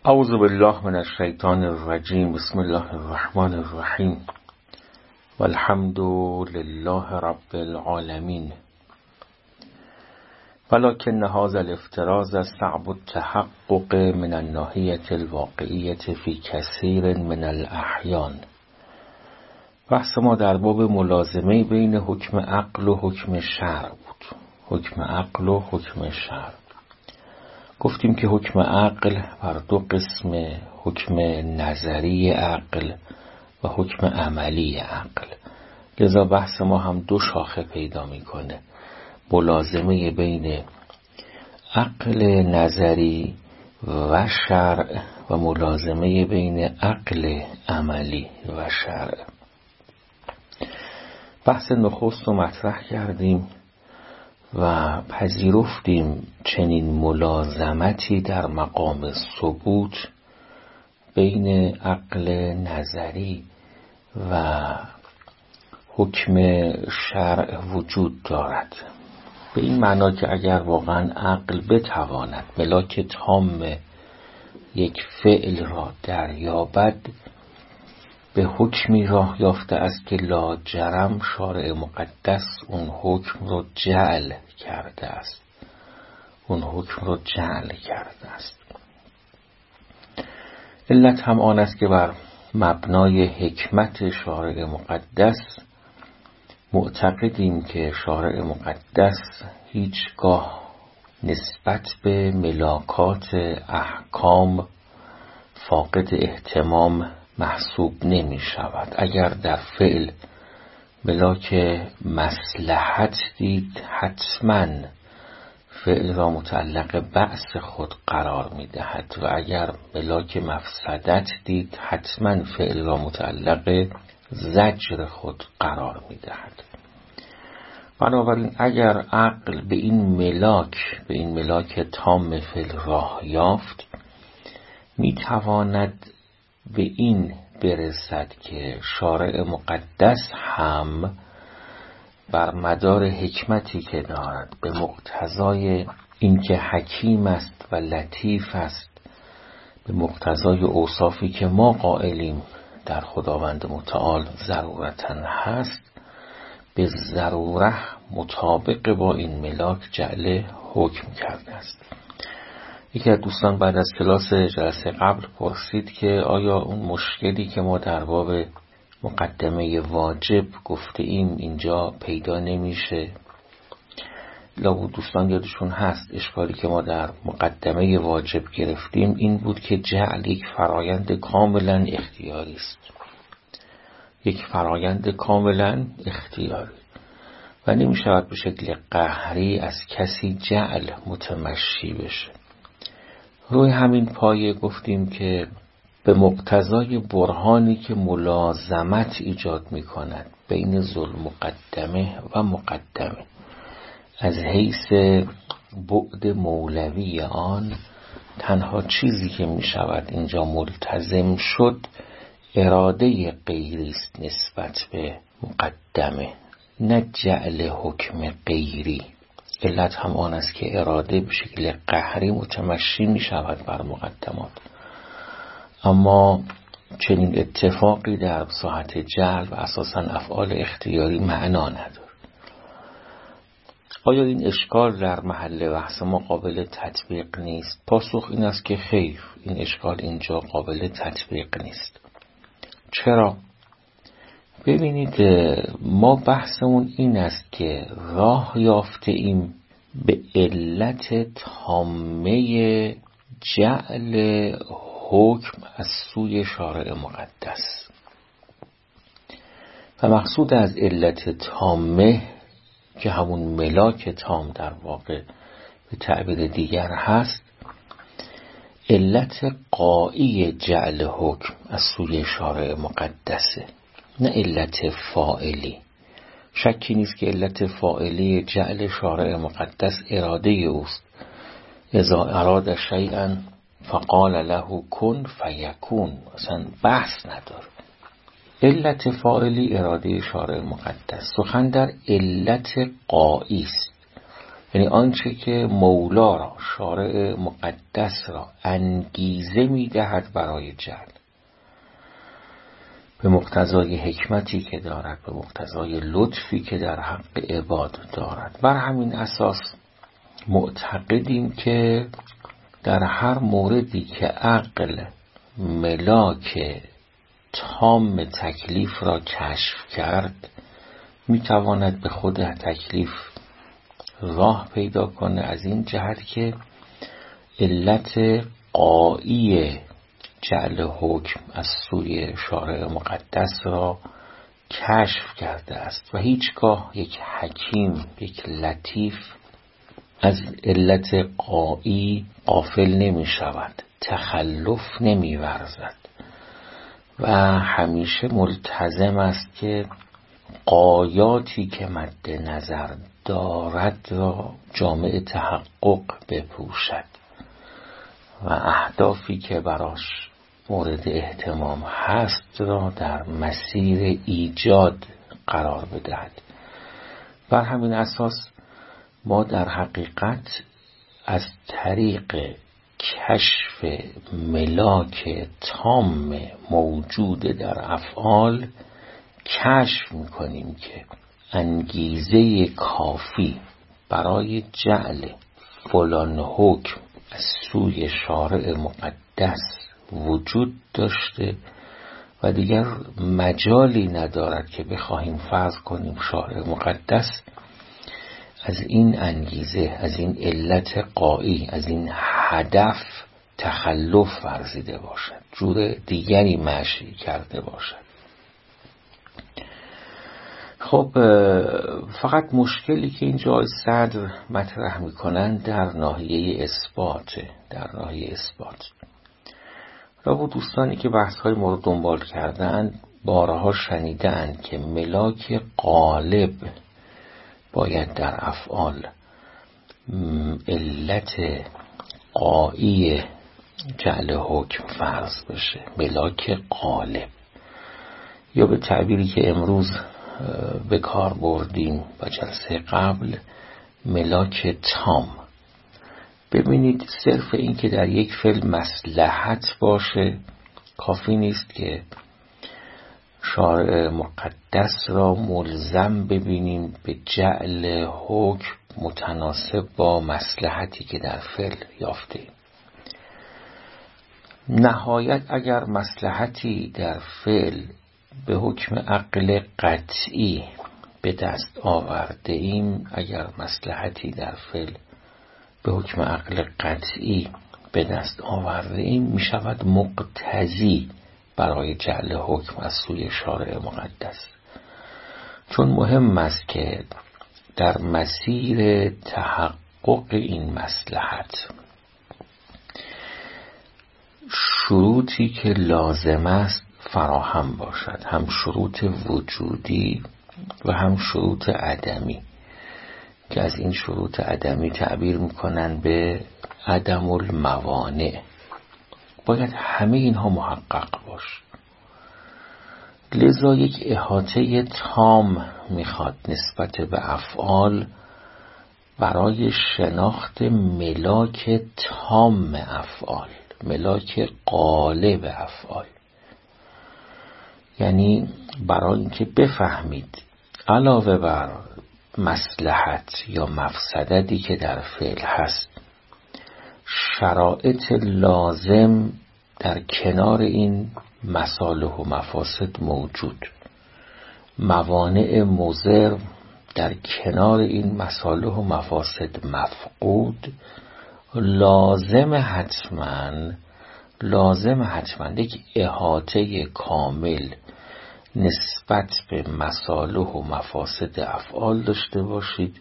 اعوذ بالله من الشیطان الرجیم. بسم الله الرحمن الرحیم والحمد لله رب العالمین. ولكن هذا الافتراض صعب التحقق من الناحیة الواقعیة فی کثیر من الاحیان. بحث ما در باب ملازمه بین حکم عقل و حکم شرع بود. حکم عقل و حکم شرع. گفتیم که حکم عقل بر دو قسم، حکم نظری عقل و حکم عملی عقل. لذا بحث ما هم دو شاخه پیدا میکنه: ملازمه بین عقل نظری و شرع و ملازمه بین عقل عملی و شرع. بحث نخست رو مطرح کردیم و پذیرفتیم چنین ملازمتی در مقام ثبوت بین عقل نظری و حکم شرع وجود دارد، به این معنا که اگر واقعا عقل بتواند ملاک تام یک فعل را دریابد، به حکمی راه یافته است که لاجرم شارع مقدس اون حکم رو جعل کرده است. علت هم آن است که بر مبنای حکمت شارع مقدس معتقدیم که شارع مقدس هیچگاه نسبت به ملاکات احکام فاقد اهتمام محسوب نمی شود. اگر در فعل ملاک مصلحت دید، حتما فعل را متعلق بعث خود قرار می دهد و اگر ملاک مفسدت دید، حتما فعل را متعلق زجر خود قرار می دهد. بنابراین اگر عقل به این ملاک تام فعل راه یافت، می تواند به این برسد که شارع مقدس هم بر مدار حکمتی که دارد، به مقتضای اینکه حکیم است و لطیف است، به مقتضای اوصافی که ما قائلیم در خداوند متعال ضرورتاً هست، به ضروره مطابق با این ملاک جعل حکم کرده است. یکی از دوستان بعد از کلاس جلسه قبل پرسید که آیا اون مشکلی که ما در باب مقدمه واجب گفته ایم اینجا پیدا نمیشه؟ لابد دوستان یادشون هست اشکالی که ما در مقدمه واجب گرفتیم این بود که جعل یک فرایند کاملا اختیاری است. و نمیشود به شکل قهری از کسی جعل متمشی بشه. روی همین پایه گفتیم که به مقتضای برهانی که ملازمت ایجاد می کند بین ذوالمقدمه و مقدمه، از حیث بعد مولوی آن، تنها چیزی که می شود اینجا ملتزم شد اراده غیری است نسبت به مقدمه، نه جعل حکم غیری. علت هم آن است که اراده به شکل قهری متمشی می شود بر مقدمات، اما چنین اتفاقی در ساحت جعل و اساساً افعال اختیاری معنا نداره. آیا این اشکال در محل بحث ما قابل تطبیق نیست؟ پاسخ این است که خیر، این اشکال اینجا قابل تطبیق نیست. چرا؟ ببینید، ما بحثمون این است که راه یافته ایم به علت تامه جعل حکم از سوی شارع مقدس و مقصود از علت تامه که همون ملاک تام در واقع به تعبیر دیگر هست، علت قایی جعل حکم از سوی شارع مقدسه، نه علت فاعلی. شکی نیست که علت فاعلی جعل شارع مقدس اراده اوست. اذا اراد شیئا فقال له کن فیکون، اصلا بحث نداره. علت فاعلی اراده شارع مقدس. سخن در علت قایی است یعنی آنچه که مولا را، شارع مقدس را انگیزه می‌دهد برای جعل، به مقتضای حکمتی که دارد، به مقتضای لطفی که در حق عباد دارد. بر همین اساس معتقدیم که در هر موردی که عقل ملاک تام تکلیف را کشف کرد، میتواند به خود تکلیف راه پیدا کنه، از این جهت که علت قایی جعل حکم از سوی شارع مقدس را کشف کرده است و هیچگاه یک حکیم، یک لطیف از علت قایی غافل نمی شود، تخلف نمی ورزد و همیشه ملتزم است که غایاتی که مد نظر دارد را جامع تحقق بپوشد و اهدافی که براش مورد اهتمام هست را در مسیر ایجاد قرار بدهد. بر همین اساس ما در حقیقت از طریق کشف ملاک تام موجود در افعال کشف میکنیم که انگیزه کافی برای جعل فلان حکم از سوی شارع مقدس وجود داشته و دیگر مجالی ندارد که بخواهیم فرض کنیم شارع مقدس از این انگیزه، از این علت قایی، از این هدف تخلف ورزیده باشد، جور دیگری مشی کرده باشد. خب فقط مشکلی که اینجا صدر مطرح میکنند در ناحیه اثبات. و دوستانی که بحث های ما رو دنبال کردن بارها شنیدن که ملاک غالب باید در افعال علت قایی جعل حکم فرض بشه، ملاک غالب، یا به تعبیری که امروز به کار بردیم و جلسه قبل، ملاک تام. ببینید صرف این که در یک فعل مصلحت باشه کافی نیست که شارع مقدس را ملزم ببینیم به جعل حکم متناسب با مصلحتی که در فعل یافته ایم. نهایت اگر مصلحتی در فعل به حکم عقل قطعی به دست آورده ایم، اگر مصلحتی در فعل به حکم عقل قطعی به دست آورده ایم، می شود مقتضی برای جعل حکم از سوی شارع مقدس. چون مهم است که در مسیر تحقق این مصلحت شروطی که لازم است فراهم باشد، هم شروط وجودی و هم شروط عدمی، که از این شروط عدمی تعبیر میکنن به عدم الموانع. باید همه اینها محقق باشه. لذا یک احاطه تام میخواد نسبت به افعال برای شناخت ملاک تام افعال، ملاک غالب افعال. یعنی برای اینکه بفهمید علاوه بر مصلحت یا مفسدتی که در فعل هست، شرایط لازم در کنار این مصالح و مفاسد موجود، موانع مضر در کنار این مصالح و مفاسد مفقود، لازم حتما یک احاطه کامل نسبت به مصالح و مفاسد افعال داشته باشید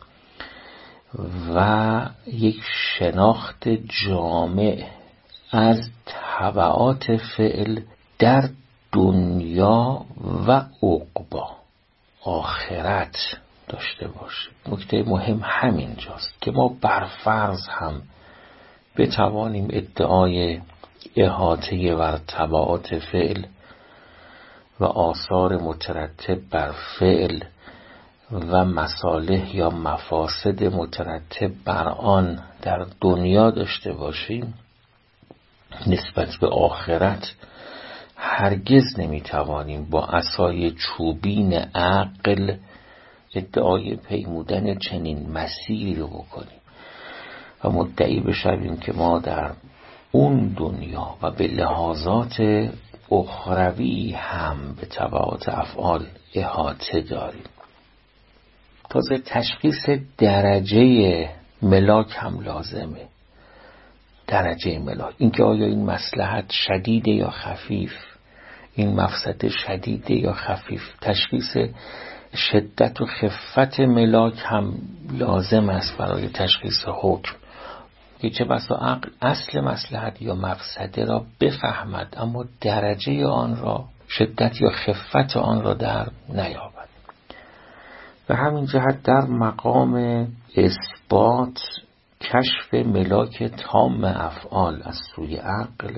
و یک شناخت جامع از تبعات فعل در دنیا و عقبا، آخرت داشته باشید. نکته مهم همینجاست که ما برفرض هم بتوانیم ادعای احاطه بر تبعات فعل و آثار مترتب بر فعل و مصالح یا مفاسد مترتب بر آن در دنیا داشته باشیم، نسبت به آخرت هرگز نمیتوانیم با عصای چوبین عقل ادعای پیمودن چنین مسیری رو بکنیم و مدعی بشویم که ما در اون دنیا و به لحاظات اخروی هم به تبعات افعال احاطه داریم. تازه تشخیص درجه ملاک هم لازمه. درجه ملاک، اینکه آیا این مصلحت شدیده یا خفیف، این مفسده شدیده یا خفیف. تشخیص شدت و خفت ملاک هم لازم است برای تشخیص حکم، که چه بسا عقل اصل مصلحت یا مفسده را بفهمد اما درجه آن را، شدت یا خفت آن را در نیابد. و همین جهت در مقام اثبات کشف ملاک تام افعال از سوی عقل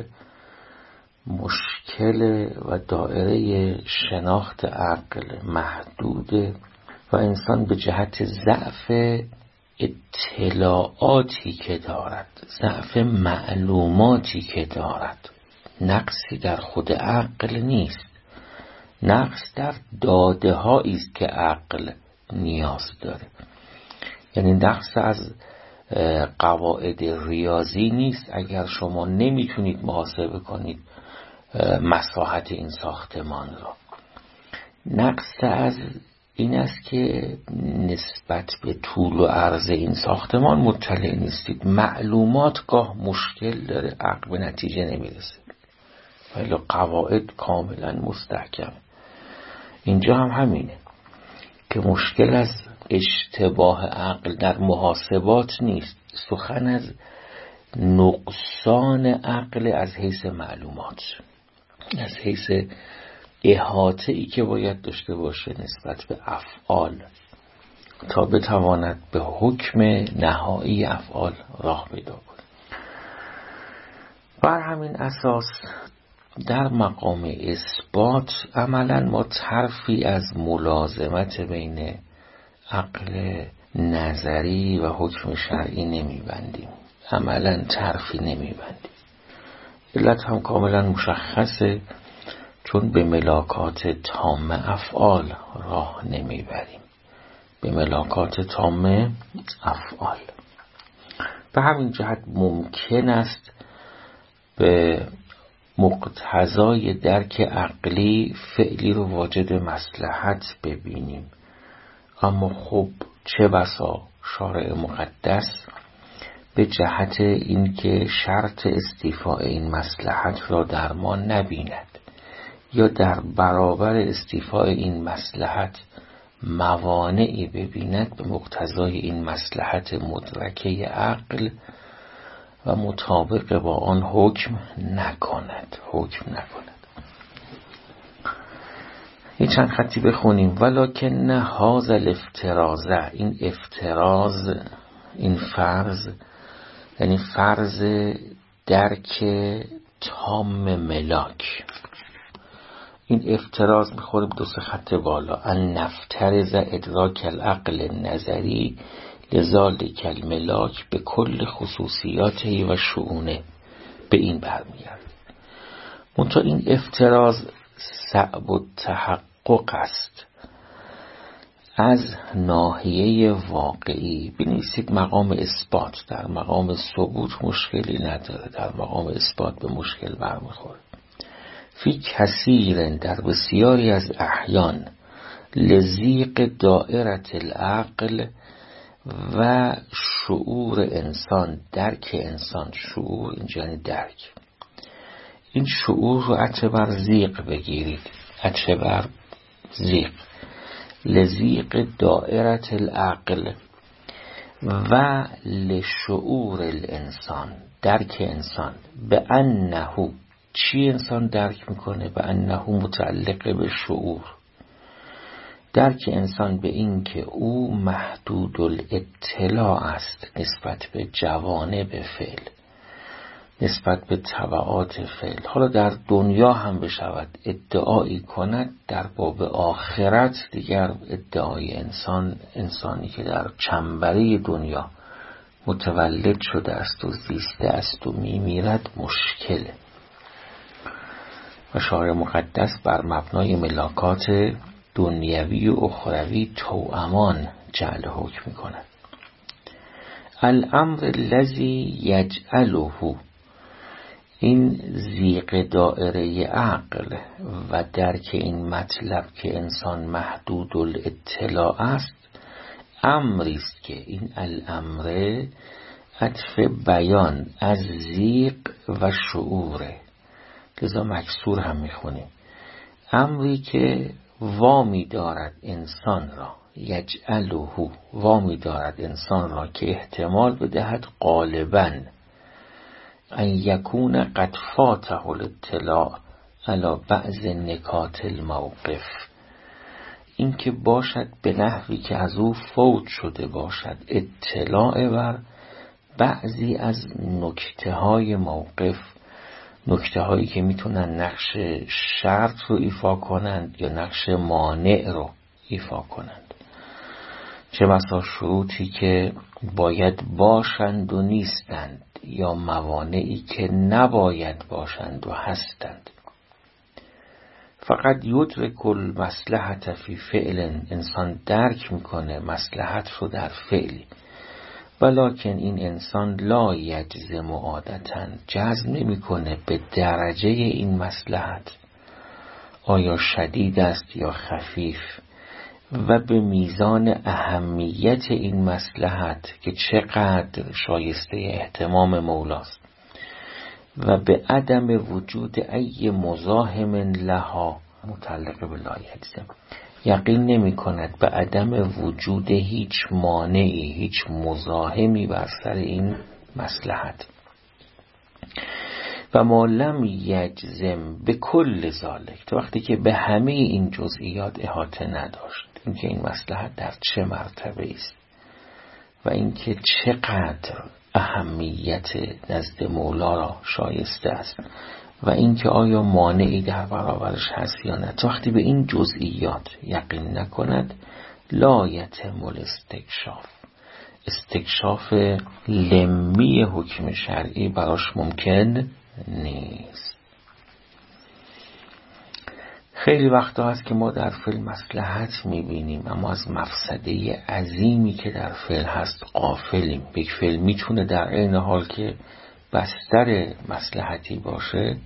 مشکل و دائره شناخت عقل محدوده و انسان به جهت ضعف اطلاعاتی که دارد، ضعف معلوماتی که دارد، نقصی در خود عقل نیست، نقص در داده هایی است که عقل نیاز داره. یعنی نقص از قواعد ریاضی نیست اگر شما نمیتونید محاسبه کنید مساحت این ساختمان را. نقص از این است که نسبت به طول و عرض این ساختمان مطلع نیستید. معلومات گاه مشکل داره، عقل به نتیجه نمیرسه، ولی قواعد کاملا مستحکم. اینجا هم همینه که مشکل از اشتباه عقل در محاسبات نیست، سخن از نقصان عقل از حیث معلومات، از حیث احاطه ای که باید داشته باشه نسبت به افعال تا بتواند به حکم نهایی افعال راه پیدا کنه. بر همین اساس در مقام اثبات عملا ما طرفی از ملازمت بین عقل نظری و حکم شرعی نمیبندیم، عملا طرفی نمیبندیم. علت هم کاملا مشخصه، چون به ملاکات تام افعال راه نمیبریم، به ملاکات تام افعال. به همین جهت ممکن است به مقتضای درک عقلی فعلی رو واجد مصلحت ببینیم، اما خب چه بسا شارع مقدس به جهت اینکه شرط استیفاء این مصلحت را در ما نبیند یا در برابر استیفاء این مصلحت موانعی ببیند، به مقتضای این مصلحت مدرکه عقل و مطابق با آن حکم نکند. این چند خطی بخونیم. ولکن هذا الافتراض، این افتراض، این فرض، یعنی فرض درک تام ملاک. این افتراض میخوره به 2 خط بالا. ان نفترض ادراک العقل نظری لذالک الملاک به کل خصوصیاته و شؤونه. به این برمیگرد. منتها این افتراض صعب التحقق است از ناحیه واقعی. بنویسید مقام اثبات، در مقام ثبوت مشکلی نداره، در مقام اثبات به مشکل برمیخوره. فی کثیر، در بسیاری از احیان، لضیق دائرة العقل و شعور انسان، درک انسان. شعور اینجا یعنی درک. این شعور رو عطف بر ضیق بگیرید، عطف بر ضیق. لضیق دائرة العقل و لشعور الانسان، درک انسان. به انه، چی انسان درک میکنه؟ به انه متعلق به شعور. درک انسان به این که او محدود الاطلاع است نسبت به جوانب فعل. نسبت به تبعات فعل. حالا در دنیا هم بشود ادعایی کند، در باب آخرت دیگر ادعای انسانی که در چنبره دنیا متولد شده است و زیسته است و میمیرد مشکله. و شارع مقدس بر مبنای ملاکات دنیوی و اخروی توامان جعل حکم میکند. الامر الذی یجعله، این ضیق دائره عقل و درک این مطلب که انسان محدود الاطلاع است، امری است که این الامر عطف بیان از ضیق و شعوره، لذا مکسور هم میخونیم. امری که وامی دارد انسان را، یجعله، وامی دارد انسان را که احتمال بدهد غالباً ان یکون قد فاته الاطلاع علی بعض نکات الموقف، این که باشد به نحوی که از او فوت شده باشد اطلاع بر بعضی از نکته های موقف، نکته هایی که میتونن نقش شرط رو ایفا کنند یا نقش مانع رو ایفا کنند، چه بسا شروطی که باید باشند و نیستند یا موانعی که نباید باشند و هستند. فقط یدرک المصلحة فی فعل، انسان درک میکنه مصلحت رو در فعلی، ولکن این انسان لا یجزم عادتاً، جزم نمیکنه به درجه این مصلحت آیا شدید است یا خفیف، و به میزان اهمیت این مصلحت که چقدر شایسته اهتمام مولاست، و به عدم وجود ای مزاحم لها متعلق به لا یجزم، یقین نمی کند به عدم وجود هیچ مانعی، هیچ مزاحمی بر سر این مصلحت. و ما لم یجزم به کل ذالک، تا وقتی که به همه این جزئیات احاطه نداشت، اینکه این مصلحت در چه مرتبه است و اینکه چقدر اهمیت نزد مولا را شایسته است و اینکه آیا مانعی در برابرش هست یا نه، تا وقتی به این جزئیات یقین نکند لا یتم الاستکشاف، استکشاف لمی حکم شرعی براش ممکن نیست. خیلی وقتا هست که ما در فعل مصلحت میبینیم اما از مفسده عظیمی که در فعل هست غافلیم. یک فعل میتونه در عین حال که بستر مصلحتی باشه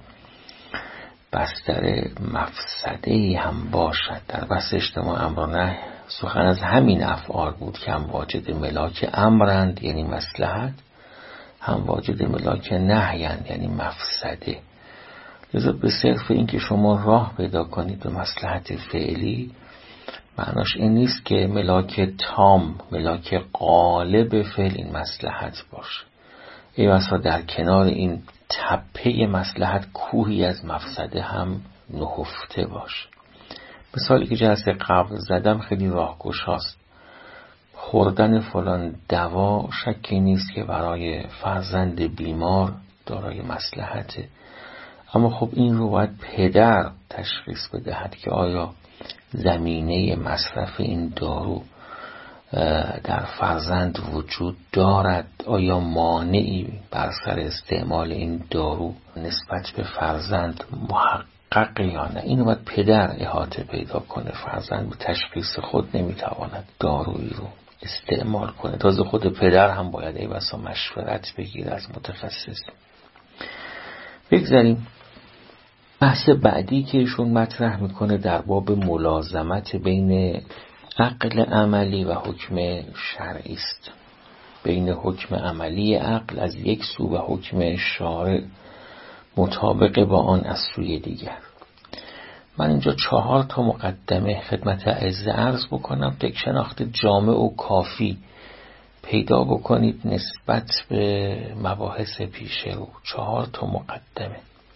بستر مفسده‌ای هم باشد. در بحث اجتماع امر و نهی سخن از همین افعال بود که هم واجد ملاک امرند یعنی مصلحت، هم واجد ملاک نهیند یعنی مفسده. لذا به صرف این که شما راه پیدا کنید به مصلحت فعلی، معناش این نیست که ملاک تام، ملاک غالب فعل این مصلحت باشه. ای بسا در کنار این تپه مصلحت کوهی از مفسده هم نهفته باشه. مثالی که جلسه قبل زدم خیلی راهگشاست. خوردن فلان دوا شکی نیست که برای فرزند بیمار دارای مصلحته، اما خب این رو باید پدر تشخیص بدهد که آیا زمینه مصرف این دارو در فرزند وجود دارد، آیا مانعی بر سر استعمال این دارو نسبت به فرزند محقق یا نه. اینو باید پدر احاطه پیدا کنه. فرزند به تشخیص خود نمیتواند دارویی رو استعمال کنه. تازه خود پدر هم باید ای بسا مشورت بگیره از متخصص. بگذاریم بحث بعدی که ایشون مطرح میکنه در باب ملازمت بین عقل عملی و حکم شرعی است. بین حکم عملی عقل از یک سو و حکم شارع مطابق با آن از سوی دیگر. من اینجا 4 مقدمه خدمت اعزه عرض بکنم تا یک شناخت جامع و کافی پیدا بکنید نسبت به مباحث پیش رو. 4 مقدمه.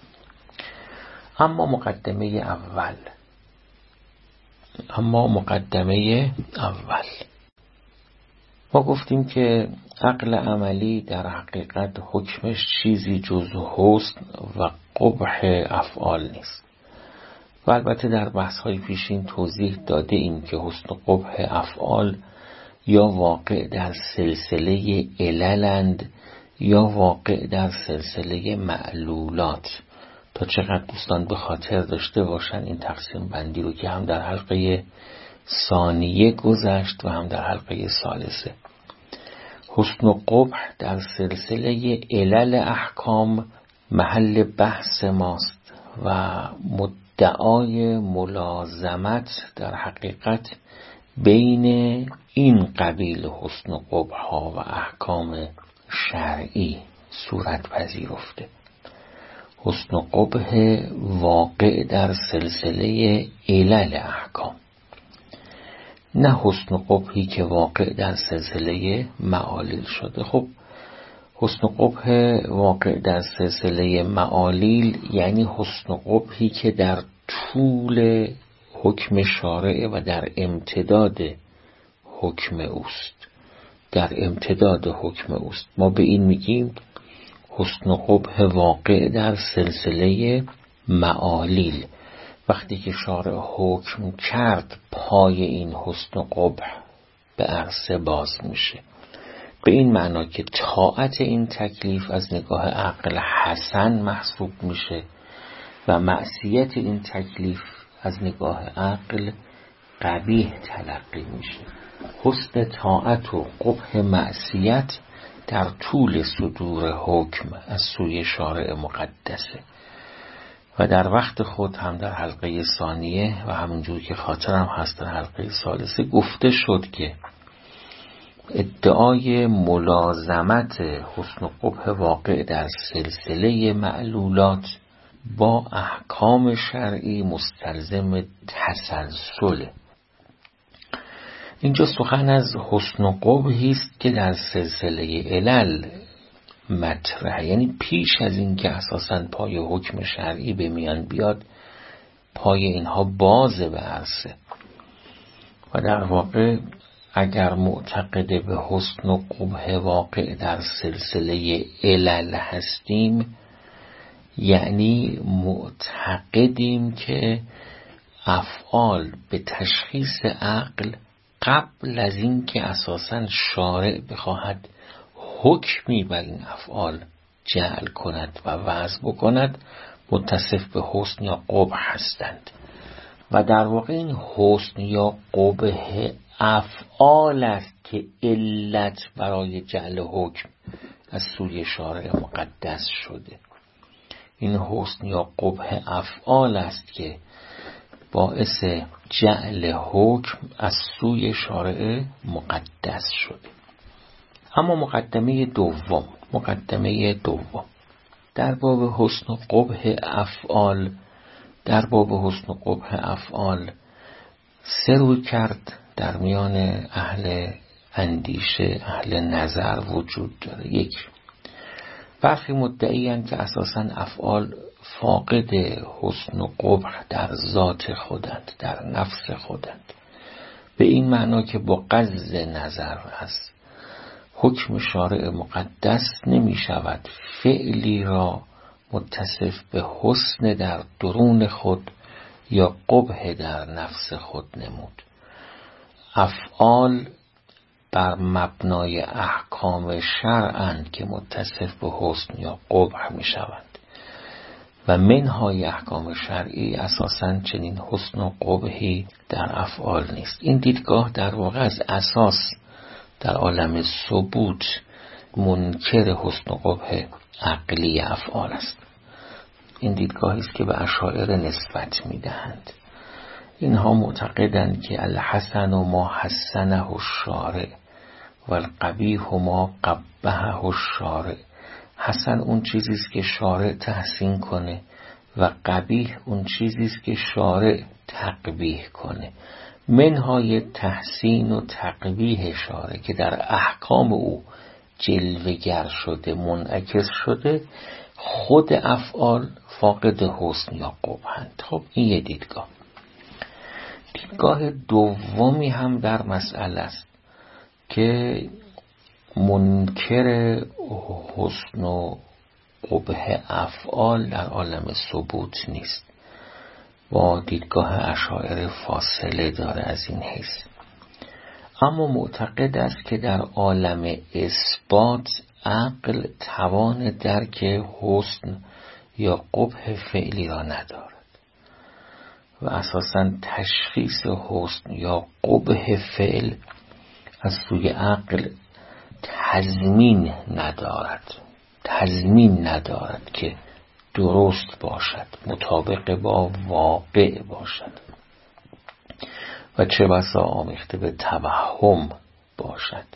اما مقدمه اول ما گفتیم که عقل عملی در حقیقت حکمش چیزی جز حسن و قبح افعال نیست و البته در بحث‌های پیشین توضیح داده ایم که حسن و قبح افعال یا واقع در سلسله عللند یا واقع در سلسله معلولات. تا چقدر دوستان به خاطر داشته باشن این تقسیم بندی رو که هم در حلقه ثانیه گذشت و هم در حلقه ثالثه. حسن و قبح در سلسله علل احکام محل بحث ماست و مدعای ملازمت در حقیقت بین این قبیل حسن و قبح ها و احکام شرعی صورت پذیرفته. حسن و قبح واقع در سلسله علل احکام، نه حسن و قبحی که واقع در سلسله معالیل شده. خب حسن و قبح واقع در سلسله معالیل یعنی حسن و قبحی که در طول حکم شارع و در امتداد حکم اوست، در امتداد حکم اوست. ما به این میگیم حسن و قبح واقع در سلسله معالیل. وقتی که شارع حکم کرد پای این حسن و قبح به عرصه باز میشه، به این معنا که طاعت این تکلیف از نگاه عقل حسن محسوب میشه و معصیت این تکلیف از نگاه عقل قبیح تلقی میشه. حسن طاعت و قبح معصیت در طول صدور حکم از سوی شارع مقدسه و در وقت خود هم در حلقه ثانیه و همونجور که خاطرم هست در حلقه ثالثه گفته شد که ادعای ملازمت حسن و قبح واقع در سلسله معلولات با احکام شرعی مستلزم تسلسله. اینجا سخن از حسن و قبحی است که در سلسله علل مطرحه، یعنی پیش از این که اساساً پای حکم شرعی به میان بیاد پای اینها بازه به عرصه و در واقع اگر معتقد به حسن و قبح واقع در سلسله علل هستیم یعنی معتقدیم که افعال به تشخیص عقل قبل از این که اساساً شارع بخواهد حکمی بر این افعال جعل کند و وضع بکند متصف به حسن یا قبح هستند و در واقع این حسن یا قبح افعال است که علت برای جعل حکم از سوی شارع مقدس شده. این حسن یا قبح افعال است که باعث جعل حکم از سوی شارع مقدس شده. اما مقدمه دوم در باب حسن و قبح افعال سه روی کرد در میان اهل اندیشه، اهل نظر وجود داره. یک، برخی مدعی‌اند که اساساً افعال فاقد حسن و قبح در ذات خودند، در نفس خودند، به این معنا که با غض نظر از حکم شارع مقدس نمی شود فعلی را متصف به حسن در درون خود یا قبح در نفس خود نمود. افعال بر مبنای احکام شرعند که متصف به حسن یا قبح می شوند و منهای احکام شرعی اساساً چنین حسن و قبحی در افعال نیست. این دیدگاه در واقع از اساس در عالم ثبوت منکر حسن و قبح عقلی افعال است. این دیدگاهی است که به اشاعره نسبت میدهند. اینها معتقدند که الحسن ما حسنه الشارع و القبیح ما قبحه الشارع. حسن اون چیزی است که شارع تحسین کنه و قبیح اون چیزی است که شارع تقبیح کنه. منهای تحسین و تقبیح شارع که در احکام او جلوه‌گر شده، منعکس شده، خود افعال فاقد حسن یا قبحند. خب این یه دیدگاه. دیدگاه دومی هم در مسئله است که منکر حسن و قبح افعال در عالم ثبوت نیست، با دیدگاه اشاعره فاصله داره از این حیث، اما معتقد است که در عالم اثبات عقل توان درک حسن یا قبح فعلی را ندارد و اساساً تشخیص حسن یا قبح فعل از سوی عقل تضمین ندارد که درست باشد، مطابق با واقع باشد و چه بسا آمیخته به توهم باشد.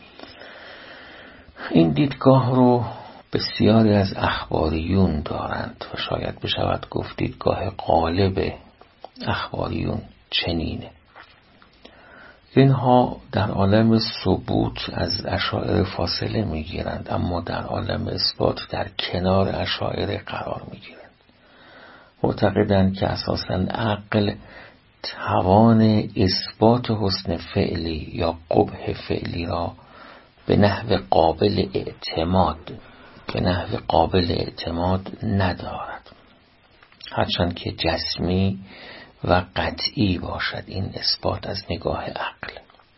این دیدگاه رو بسیاری از اخباریون دارند و شاید بشود گفت دیدگاه غالب اخباریون چنینه. اینها در عالم ثبوت از اشاعره فاصله میگیرند، اما در عالم اثبات در کنار اشاعره قرار میگیرند. معتقدند که اساساً عقل توان اثبات حسن فعلی یا قبح فعلی را به نحو قابل اعتماد ندارد، هرچند که جسمی و قطعی باشد این اثبات از نگاه عقل.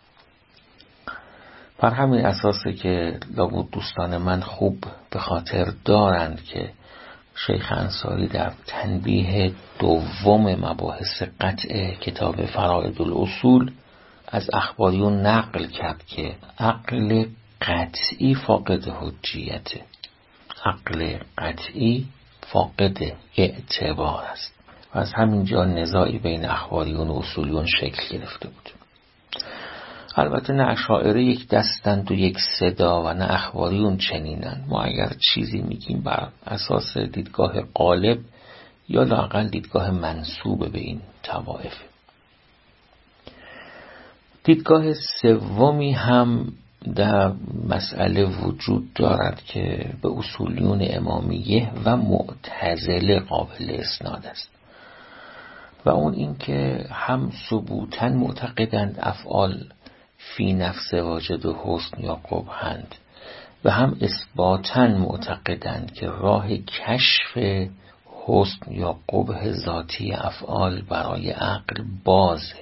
بر همین اساسه که لابد دوستان من خوب به خاطر دارند که شیخ انصاری در تنبیه دوم مباحث قطع کتاب فرائد الاصول از اخباریون نقل کرد که عقل قطعی فاقد حجیته، عقل قطعی فاقد اعتبار است و از همینجا نزاعی بین اخباریون و اصولیون شکل گرفته بود. البته نه اشاعره یک دستند و یک صدا و نه اخباریون چنینند. ما اگر چیزی میگیم بر اساس دیدگاه غالب یا لااقل دیدگاه منسوب به این طوائف. دیدگاه سومی هم در مسئله وجود دارد که به اصولیون امامیه و معتزله قابل اسناد است و اون این که هم ثبوتاً معتقدند افعال فی نفس واجد و حسن یا قبحند و هم اثباتاً معتقدند که راه کشف حسن یا قبح ذاتی افعال برای عقل بازه.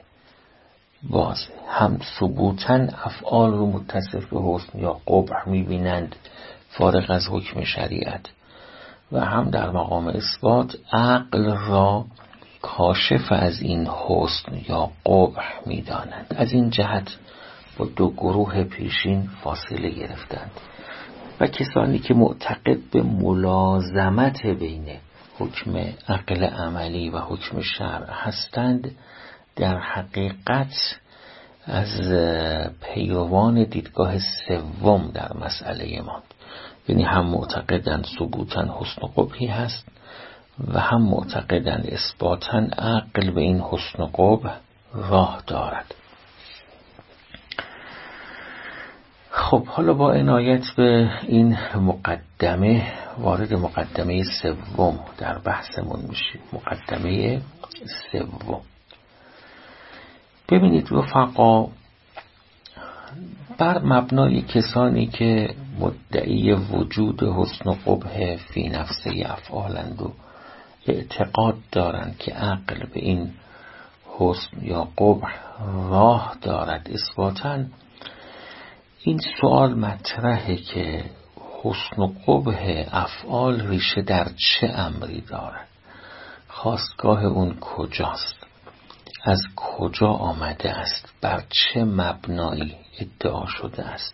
هم ثبوتاً افعال رو متصف به حسن یا قبح میبینند فارغ از حکم شریعت و هم در مقام اثبات عقل را کاشف از این حسن یا قبح میدانند. از این جهت با دو گروه پیشین فاصله گرفتند و کسانی که معتقد به ملازمت بین حکم عقل عملی و حکم شرع هستند در حقیقت از پیروان دیدگاه سوم در مسئله ما، یعنی هم معتقدند ثبوتاً حسن و قبحی هست و هم معتقدند اثباتاً عقل به این حسن و قبح راه دارد. خب حالا با عنایت به این مقدمه وارد مقدمه سوم در بحثمون میشیم. مقدمه سوم، ببینید رفقا، بر مبنای کسانی که مدعی وجود حسن و قبح فی نفسه افعالند و اعتقاد دارند که عقل به این حسن یا قبح راه دارد اثباتاً، این سوال مطرحه که حسن و قبح افعال ریشه در چه امری دارد، خاستگاه اون کجاست، از کجا آمده است، بر چه مبنایی ادعا شده است.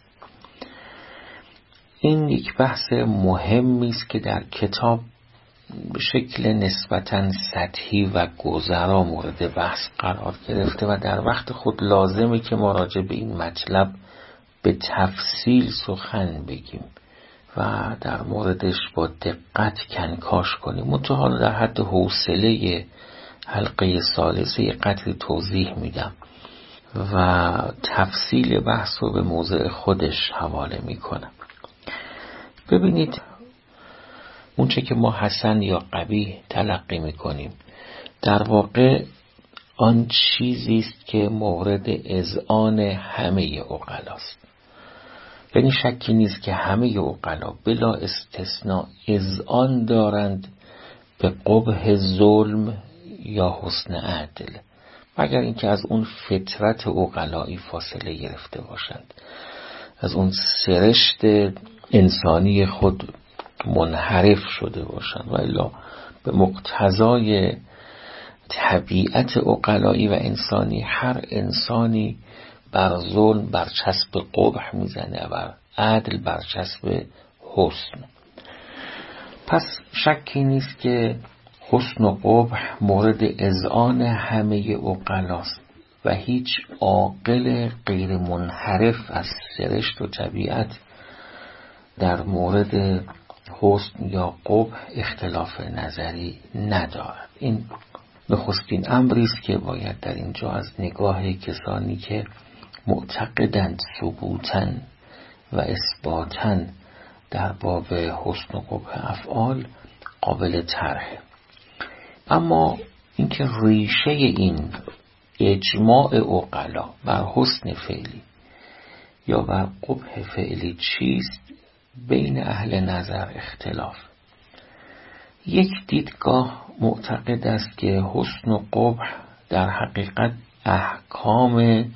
این یک بحث مهمی است که در کتاب به شکل نسبتاً سطحی و گذرا مورد بحث قرار گرفته و در وقت خود لازمه که ما راجع به این مطلب به تفصیل سخن بگیم و در موردش با دقت کنکاش کنیم. منتها در حد حوصله حلقه ثالثه قدری توضیح میدم و تفصیل بحث رو به موضع خودش حواله میکنم. ببینید، اونچه که ما حسن یا قبیح تلقی میکنیم در واقع آن چیزی است که مورد اذعان همه عقلاست. یعنی شکی نیست که همه عقلا بلا استثناء اذعان دارند به قبح ظلم یا حسن عدل، مگر اینکه از اون فطرت عقلایی فاصله گرفته باشند، از اون سرشت انسانی خود منحرف شده باشند، و الا به مقتضای طبیعت عقلایی و انسانی هر انسانی بر ظلم برچسب قبح میزنه و بر عدل برچسب حسن. پس شکی نیست که حسن و قبح مورد اذعان همه عقلاست و هیچ عاقل غیر منحرف از سرشت و طبیعت در مورد حسن یا قبح اختلاف نظری ندارد. این نخستین امری است که باید در اینجا از نگاه کسانی که معتقدند ثبوتاً و اثباتاً در باب حسن و قبح افعال قابل طرحه. اما اینکه ریشه این اجماع عقلا بر حسن فعلی یا بر قبح فعلی چیست، بین اهل نظر اختلاف. یک دیدگاه معتقد است که حسن و قبح در حقیقت احکام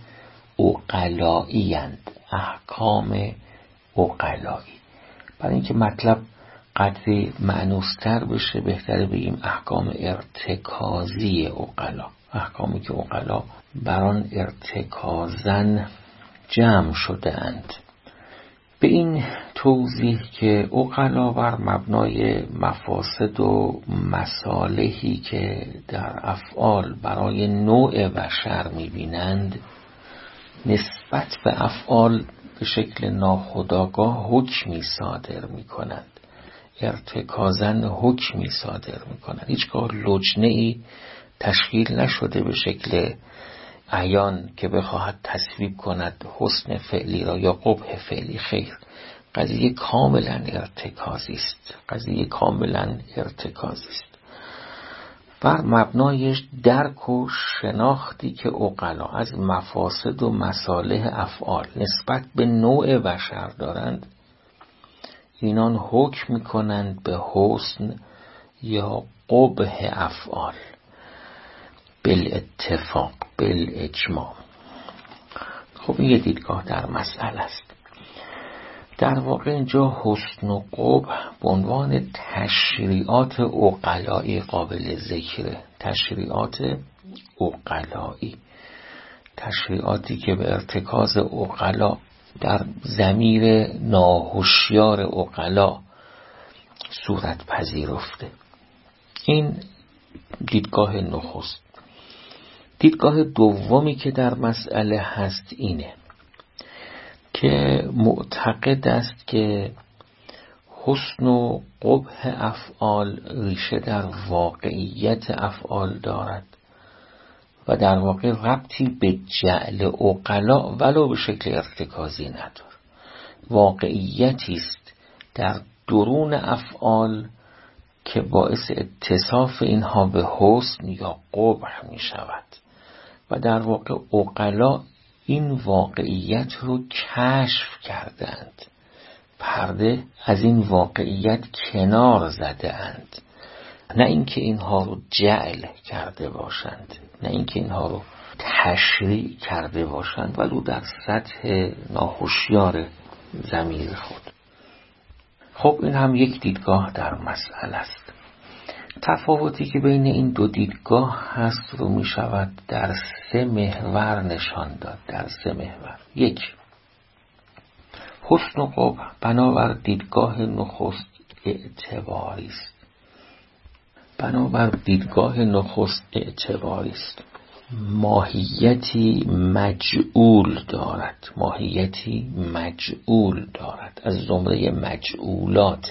عقلایی اند، احکام عقلایی. برای اینکه مطلب قدری معنوستر بشه بهتره بگیم احکام ارتکازی عقلا، احکامی که عقلا بر آن ارتکازن جمع شده اند. به این توضیح که عقلا بر مبنای مفاسد و مصالحی که در افعال برای نوع بشر میبینند نسبت به افعال به شکل ناخودآگاه حکمی صادر میکنند، ارتکازن حکمی صادر میکنند. هیچگاه لجنه‌ای تشکیل نشده به شکل عیان که بخواهد تصویب کند حسن فعلی را یا قبح فعلی. خیر، قضیه کاملا ارتکازی است، قضیه کاملا ارتکازی است بر مبنای درک و شناختی که عقلا از مفاسد و مصالح افعال نسبت به نوع بشر دارند. اینان حکم میکنند به حسن یا قبح افعال بالاتفاق، بالاجماع. خب این یه دیدگاه در مسئله است. در واقع اینجا حسن و قبح به عنوان تشریعات عقلایی قابل ذکره، تشریعات عقلایی، تشریعاتی که به ارتکاز عقلا در ضمیر ناهوشیار عقلا صورت پذیرفته. این دیدگاه نخست. دیدگاه دومی که در مسئله هست اینه که معتقد است که حسن و قبح افعال ریشه در واقعیت افعال دارد و در واقع ربطی به جعل عقلا ولو به شکل ارتکازی ندارد. واقعیتی است در درون افعال که باعث اتصاف اینها به حسن یا قبح می شود و در واقع عقلا این واقعیت رو کشف کردند، پرده از این واقعیت کنار زده اند، نه اینکه اینها رو جعل کرده باشند، نه اینکه اینها رو تشریع کرده باشند ولو در سطح ناهوشیار ضمیر خود. خب این هم یک دیدگاه در مسئله است. تفاوتی که بین این دو دیدگاه هست رو می شود در 3 محور نشان داد، در 3 محور. 1. حسن و قبح بنابر دیدگاه نخست اعتباری است، بنابر دیدگاه نخست اعتباری است، ماهیتی مجعول دارد، ماهیتی مجعول دارد، از زمره مجعولات،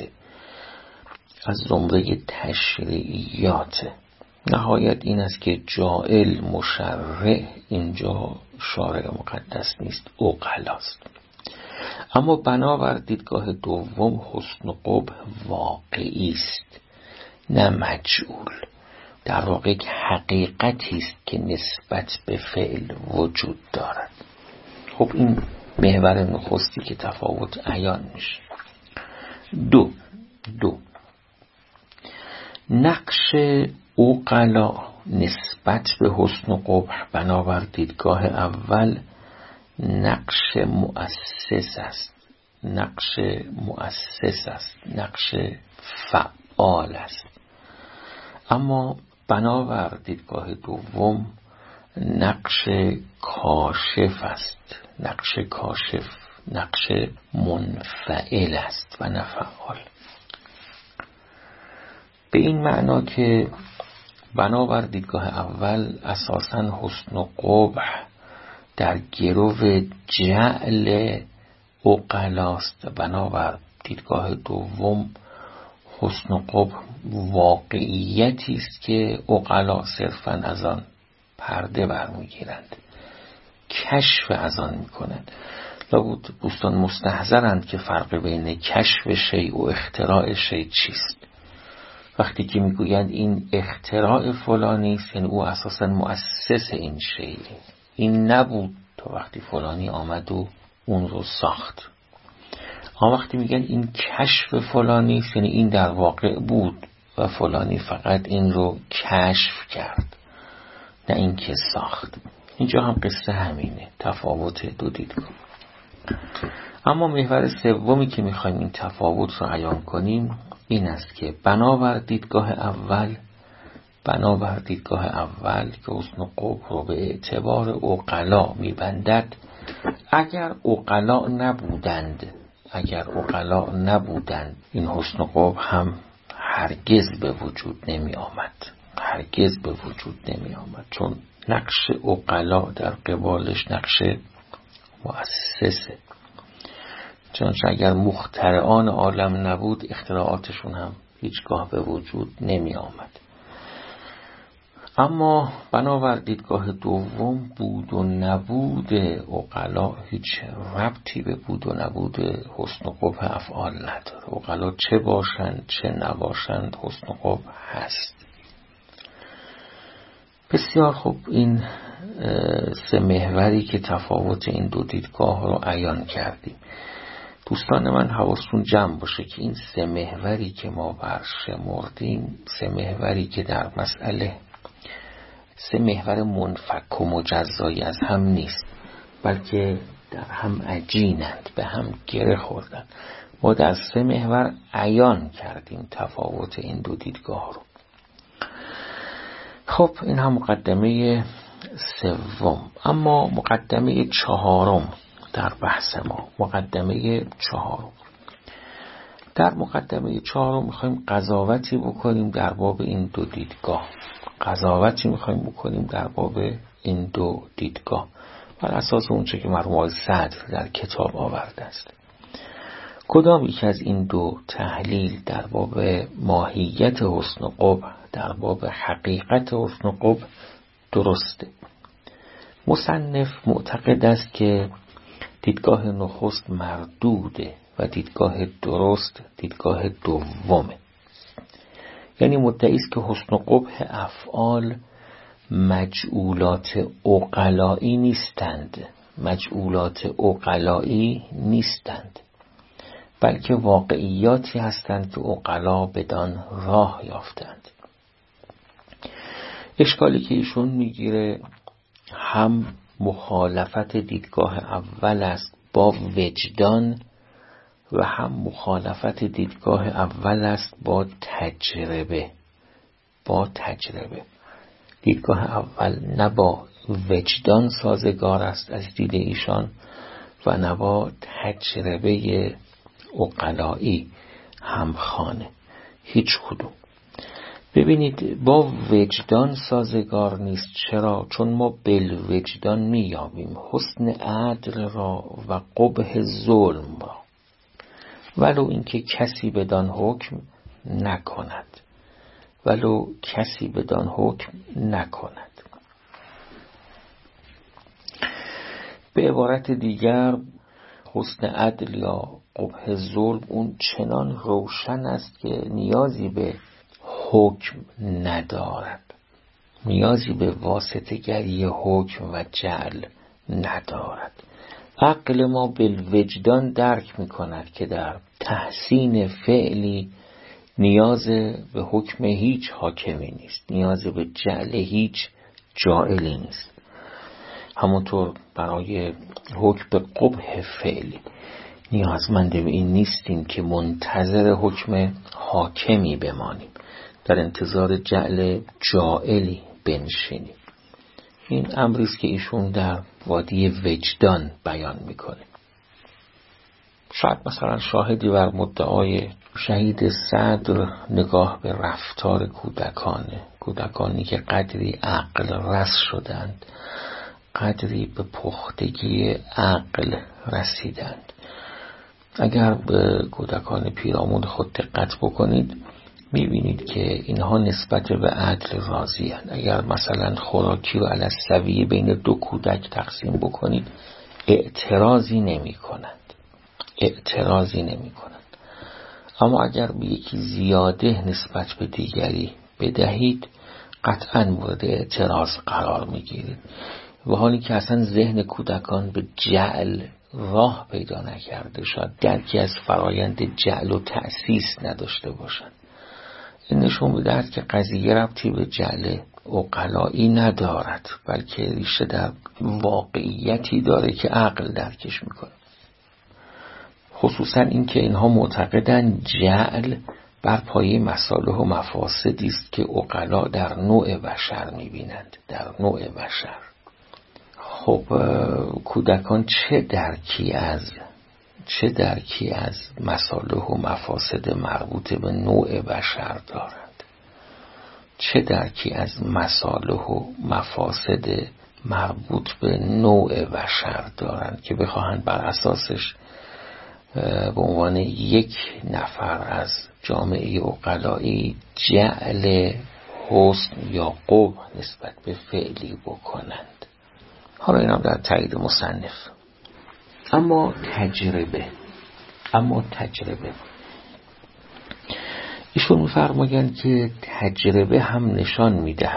از زمره تشریعیات. نهایت این است که جاعل مشرع اینجا شارع مقدس نیست، عقلاست. اما بنابر دیدگاه دوم حسن و قبح واقعی است نه مجعول، در واقع یک حقیقتی است که نسبت به فعل وجود دارد. خب این محور نخستی که تفاوت عیان میشه. دو نقش عقلا نسبت به حسن و قبح بنابر دیدگاه اول نقش مؤسس است، نقش فعال است. اما بنابر دیدگاه دوم نقش کاشف است، نقش منفعل است و نه فعال. به این معنا که بنابر دیدگاه اول اساساً حسن و قبح در گرو جعل عقلاست، بنابر دیدگاه دوم حسن و قبح واقعیتی است که عقلا صرفاً از آن پرده برمیگیرند، کشف از آن میکنند. لابد دوستان مستحضرند که فرق بین کشف شیء و اختراع شیء چیست. وقتی که میگویند این اختراع فلانی است، یعنی او اساساً مؤسس این شیء، این نبود تا وقتی فلانی آمد و اون رو ساخت. اما وقتی میگن این کشف فلانی است، یعنی این در واقع بود و فلانی فقط این رو کشف کرد، نه این که ساخت. اینجا هم قصه همینه، تفاوت دو دیدگاه. اما محور سومی که میخوایم این تفاوت رو عیان کنیم این است که بنابر دیدگاه اول که حسن و قبح رو به اعتبار عقلا میبندد، اگر عقلا نبودند این حسن و قبح هم هرگز به وجود نمی آمد، چون نقش عقلا در قبالش نقش مؤسسه. چنانچه اگر مخترعان عالم نبود اختراعاتشون هم هیچگاه به وجود نمی آمد. اما بنابر دیدگاه دوم بود و نبود عقلا هیچ ربطی به بود و نبود حسن و قبح افعال نداره. عقلا چه باشند چه نباشند حسن و قبح هست. بسیار خوب، این سه محوری که تفاوت این دو دیدگاه رو عیان کردیم. دوستان من حواستون جمع باشه که این سه محوری که ما برشمردیم، سه محوری که در مسئله سه محور منفک و مجزایی از هم نیست، بلکه در هم عجینند، به هم گره خوردن. ما در سه محور عیان کردیم تفاوت این دو دیدگاه رو. خب این هم مقدمه سوم. اما مقدمه چهارم در بحث ما، در مقدمه چهارم میخوایم قضاوتی بکنیم در باب این دو دیدگاه، بر اساس اونچه که مرحوم آقای صدر در کتاب آورده است. کدام یک از این دو تحلیل در باب ماهیت حسن و قبح، در باب حقیقت حسن و قبح درسته؟ مصنف معتقد است که دیدگاه نخست مردوده و دیدگاه درست دیدگاه دومه. یعنی مدعی است که حسن و قبح افعال مجعولات عقلایی نیستند، بلکه واقعیاتی هستند که عقلا بدان راه یافتند. اشکالی که ایشون میگیره هم مخالفت دیدگاه اول است با وجدان و هم مخالفت دیدگاه اول است با تجربه. دیدگاه اول نه با وجدان سازگار است از دید ایشان و نه با تجربه عقلایی همخوانه، هیچ کدوم. ببینید، با وجدان سازگار نیست. چرا؟ چون ما بالوجدان میابیم حسن عدل را و قبح ظلم را، ولو اینکه کسی بدان حکم نکند. به عبارت دیگر حسن عدل یا قبح ظلم اون چنان روشن است که نیازی به حکم ندارد، نیازی به واسطه‌گری حکم و جعل ندارد. عقل ما بالوجدان درک میکند که در تحسین فعلی نیاز به حکم هیچ حاکمی نیست، نیاز به جعل هیچ جاعلی نیست. همونطور برای حکم به قبح فعلی نیازمند به این نیستیم که منتظر حکم حاکمی بمانیم، در انتظار جعل جاعلی بنشینیم. این امری است که ایشون در وادی وجدان بیان میکنه. شاید مثلا شاهدی بر مدعای شهید صدر نگاه به رفتار کودکانی که قدری عقل رس شدند، قدری به پختگی عقل رسیدند. اگر به کودکان پیرامون خود دقت بکنید میبینید که اینها نسبت به عدل راضی هستند. اگر مثلا خوراکی رو علی السویه بین دو کودک تقسیم بکنید اعتراضی نمی کنند. اما اگر به یکی زیاده نسبت به دیگری بدهید قطعا مورد اعتراض قرار میگیرید، و حالی که اصلا ذهن کودکان به جعل راه پیدا نکرده، شاید درکی از فرایند جعل و تأسیس نداشته باشند. این نشون می‌دهد که قضیه ربطی به جعل عقلایی ندارد، بلکه ریشه در واقعیتی داره که عقل درکش میکنه. خصوصا اینکه اینها معتقدن جعل بر پایه مصالح و مفاسدی است که عقلا در نوع بشر میبینند، در نوع بشر. خب کودکان چه درکی از مصالح و مفاسد مربوط به نوع بشر دارند؟ چه درکی از مصالح و مفاسد مربوط به نوع بشر دارند که بخواهند بر اساسش به عنوان یک نفر از جامعه عقلایی جعل حسن یا قبح نسبت به فعلی بکنند؟ حالا اینم در تایید مصنف. اما تجربه ایشون می‌فرمایند که تجربه هم نشان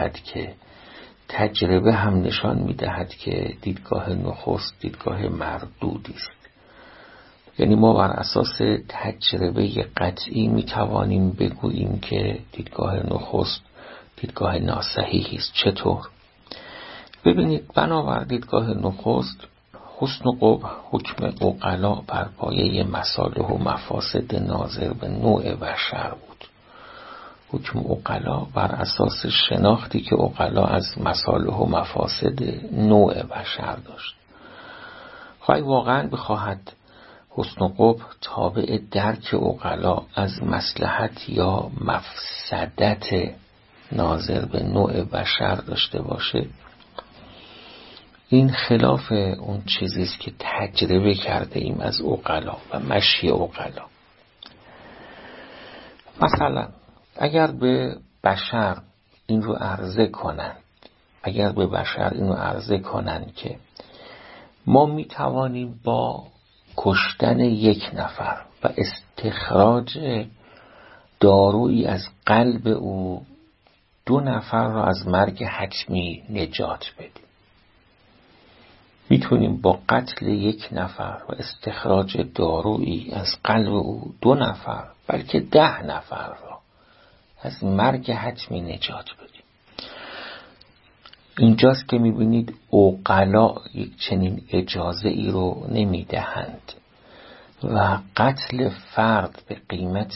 می‌دهد که دیدگاه نخست دیدگاه مردودی است. یعنی ما بر اساس تجربه قطعی می‌توانیم بگوییم که دیدگاه نخست دیدگاه ناصحیحی است. چطور؟ ببینید، بنابر دیدگاه نخست حسن و قبح حکم عقلا بر پایه مصالح و مفاسد ناظر به نوع بشر بود. حکم عقلا بر اساس شناختی که عقلا از مصالح و مفاسد نوع بشر داشت. خواهی واقعا بخواهد حسن و قبح تابع درک عقلا از مصلحت یا مفسدت ناظر به نوع بشر داشته باشه، این خلاف اون چیزیست که تجربه کرده ایم از عقلا و مشی عقلا. مثلا اگر به بشر این رو عرضه کنند که ما می توانیم با کشتن یک نفر و استخراج دارویی از قلب او 2 نفر را از مرگ حتمی نجات بدیم، میتونیم با قتل یک نفر و استخراج دارویی از قلب او 2 نفر بلکه 10 نفر را از مرگ حتمی نجات بدیم. اینجاست که میبینید عقلا یک چنین اجازه ای رو نمیدهند و قتل فرد به قیمت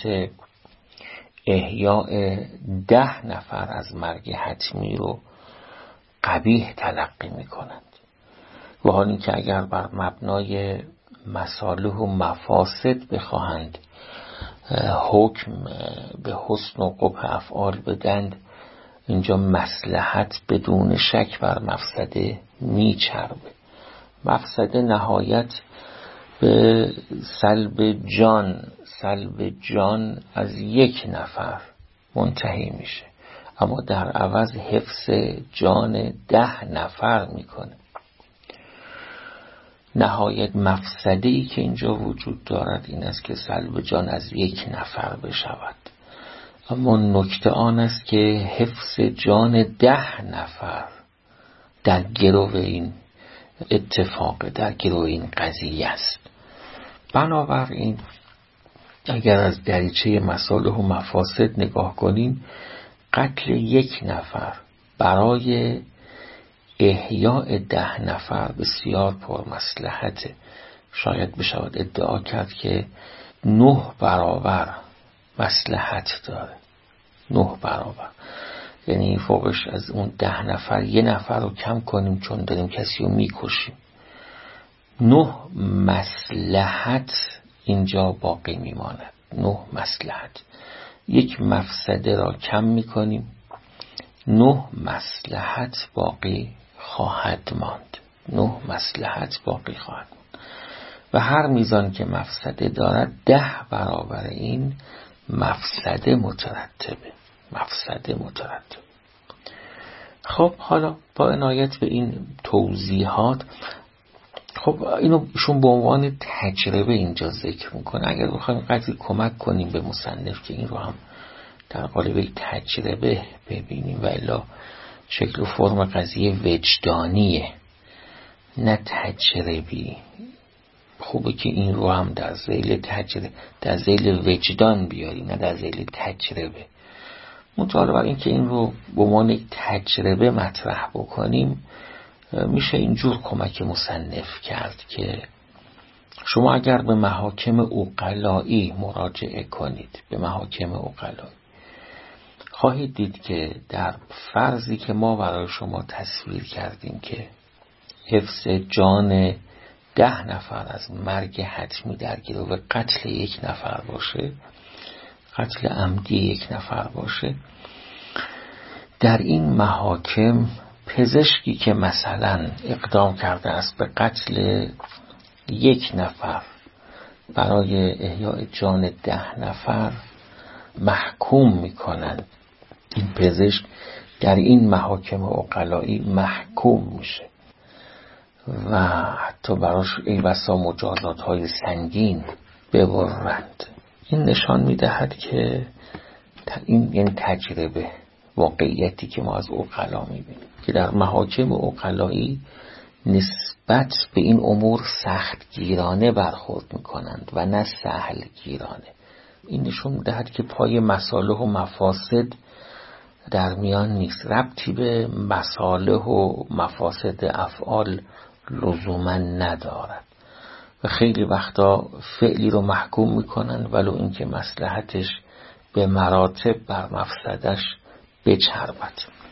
احیاء 10 نفر از مرگ حتمی رو قبیح تلقی میکنند. و حالی که اگر بر مبنای مصالح و مفاسد بخواهند حکم به حسن و قبح افعال بدند، اینجا مصلحت بدون شک بر مفسده میچربه. مفسده نهایت به سلب جان از یک نفر منتهی میشه، اما در عوض حفظ جان 10 نفر میکنه. نهایت مفسده‌ای که اینجا وجود دارد این است که سلب جان از یک نفر بشود، اما نکته آن است که حفظ جان 10 نفر در گرو این اتفاق در گروه این قضیه است. بنابراین اگر از دریچه مصالح و مفاسد نگاه کنیم، قتل یک نفر برای احیاء 10 نفر بسیار پرمصلحته. شاید بشود ادعا کرد که 9 برابر مصلحت داره. 9 برابر، یعنی فوقش از اون 10 نفر 1 نفر رو کم کنیم چون داریم کسی رو میکشیم. 9 مصلحت اینجا باقی میماند. 9 مصلحت، یک مفسده را کم میکنیم، 9 مصلحت باقی خواهد ماند. 9 مصلحت باقی خواهد ماند و هر میزان که مفسده دارد 10 برابر این مفسده مترتبه. خب حالا با عنایت به این توضیحات، خب اینو ایشون به عنوان تجربه اینجا ذکر میکنه. اگر بخوایم قدری کمک کنیم به مصنف که این رو هم در قالب تجربه ببینیم و الا شکل و فرم قضیه وجدانیه نه تجربی، خوبه که این رو هم در ذیل وجدان بیاریم نه در ذیل تجربه. مطالبه بر این که این رو به عنوان تجربه مطرح بکنیم، میشه اینجور کمک مصنف کرد که شما اگر به محاکم عقلایی مراجعه کنید، به محاکم عقلایی، خواهید دید که در فرضی که ما برای شما تصویر کردیم که حفظ جان 10 نفر از مرگ حتمی در گروه قتل 1 نفر باشه، قتل عمدی 1 نفر باشه، در این محاکم پزشکی که مثلا اقدام کرده است به قتل 1 نفر برای احیاء جان 10 نفر محکوم میکنند. این پزشک در این محاکم عقلایی محکوم میشه و حتی براش ای بسا مجازات های سنگین ببرند. این نشان میدهد که این یعنی تجربه، واقعیتی که ما از عقلا میبینیم که در محاکم عقلایی نسبت به این امور سخت گیرانه برخورد میکنند و نه سهل گیرانه. این نشون میدهد که پای مصالح و مفاسد در میان نیست، ربطی به مصالح و مفاسد افعال لزوما ندارد و خیلی وقتا فعلی رو محکوم میکنن ولو اینکه مصلحتش به مراتب بر مفسدش بچربد.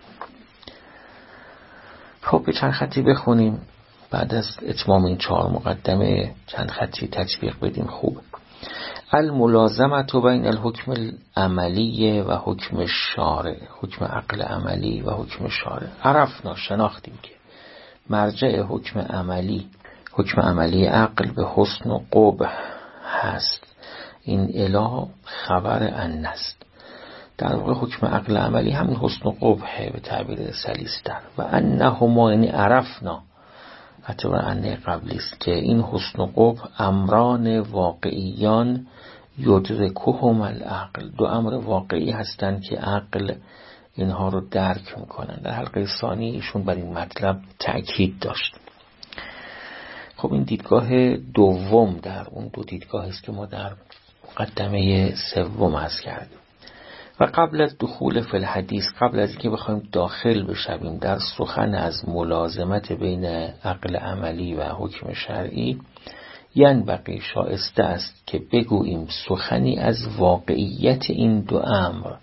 خب به چند خطی بخونیم بعد از اتمام این 4 مقدمه، چند خطی تطبیق بدیم. خوب. الملازمه بین الحکم العملی و حکم شارع، حکم عقل عملی و حکم شارع. عرفنا، شناختیم که مرجع حکم عملی عقل به حسن و قبح هست. این اله خبر ان است. در واقع حکم عقل عملی همین حسن و قبحه به تعبیر سلیستر. و انهما، یعنی عرفنا، حتی و انه قبلی است که این حسن و قبح امران واقعیان یدرکهم العقل، 2 امر واقعی هستند که عقل اینها رو درک میکنن. در حلقه ثانی ایشون بر این مطلب تأکید داشت. خب این دیدگاه دوم در اون 2 دیدگاه است که ما در مقدمه 3 عرض کردیم. و قبل از دخول فی الحدیث، قبل از اینکه بخوایم داخل بشویم در سخن از ملازمت بین عقل عملی و حکم شرعی، ینبغی، شایسته است که بگوییم سخنی از واقعیت این 2 امر،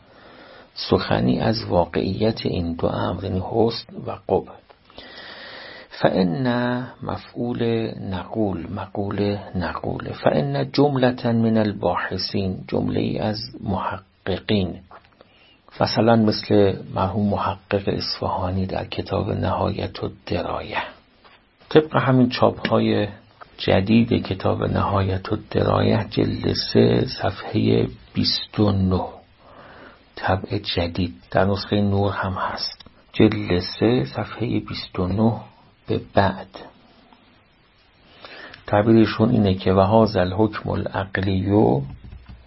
یعنی حسن و قبح. فإن مفعول نقول فإن جملة من الباحثین، جمله از محققین، مثلا مثل مرحوم محقق اصفهانی در کتاب نهایت الدرایه، طبق همین چاپ‌های جدید کتاب نهایت الدرایه جلد 3 صفحه 29، طبع جدید در نسخه نور هم هست، جلد 3 صفحه 29 به بعد. تعبیرشون اینه که و هذا الحکم العقلی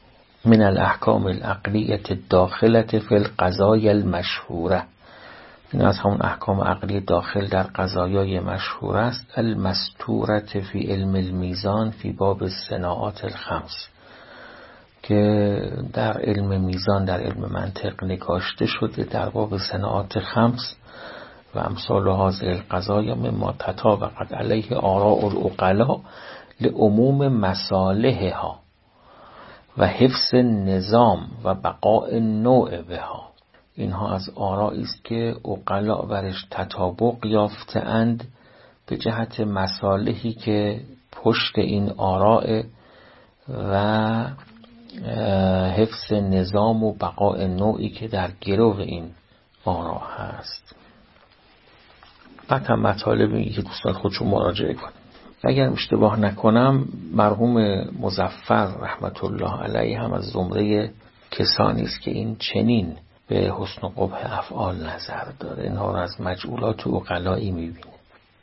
من الاحکام العقلیه الداخله فی القضایا المشهوره این از همون احکام عقلی داخل در قضایای مشهور است. المستورة فی علم المیزان فی باب الصناعات الخمس، که در علم میزان، در علم منطق نگاشته شده در باب صناعات خمس و امثال هذه القضایا مما تطابقت علیه آراء العقلاء لعموم مصالحها و حفظ نظام و بقاء نوع بها. اینها از آرائی است که عقلاء برش تطابق یافته‌اند به جهت مصالحی که پشت این آراء و حفظ نظام و بقاء نوعی که در گرو این آرا هست. بعد هم مطالبی که دوستان خودشون مراجعه کنید. اگر اشتباه نکنم مرحوم مظفر رحمت الله علیه هم از زمره کسانی است که این چنین به حسن و قبح افعال نظر داره. اینها را از مجعولات عقلایی میبینه.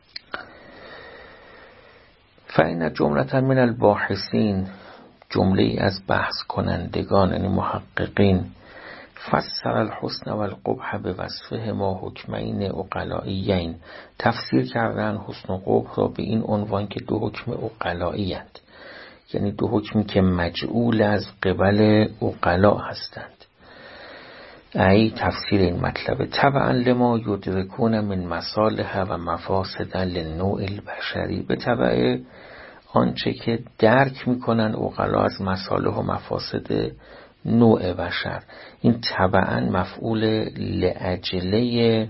فإن جملة من الباحثین، جمله از بحث کنندگان یعنی محققین، فسر الحسن و القبح به وصفه ما حکمین عقلائیین، تفسیر کردن حسن و قبح را به این عنوان که دو حکم عقلائی اند، یعنی دو حکمی که مجعول از قبل عقلا هستند. ای تفسیر این مطلب تبعا لما یدرکون من مصالح و مفاسد للنوع البشری، به تبع آنچه که درک میکنن عقلا از مصالح و مفاسد نوع بشر. این تبعا مفعول لاجله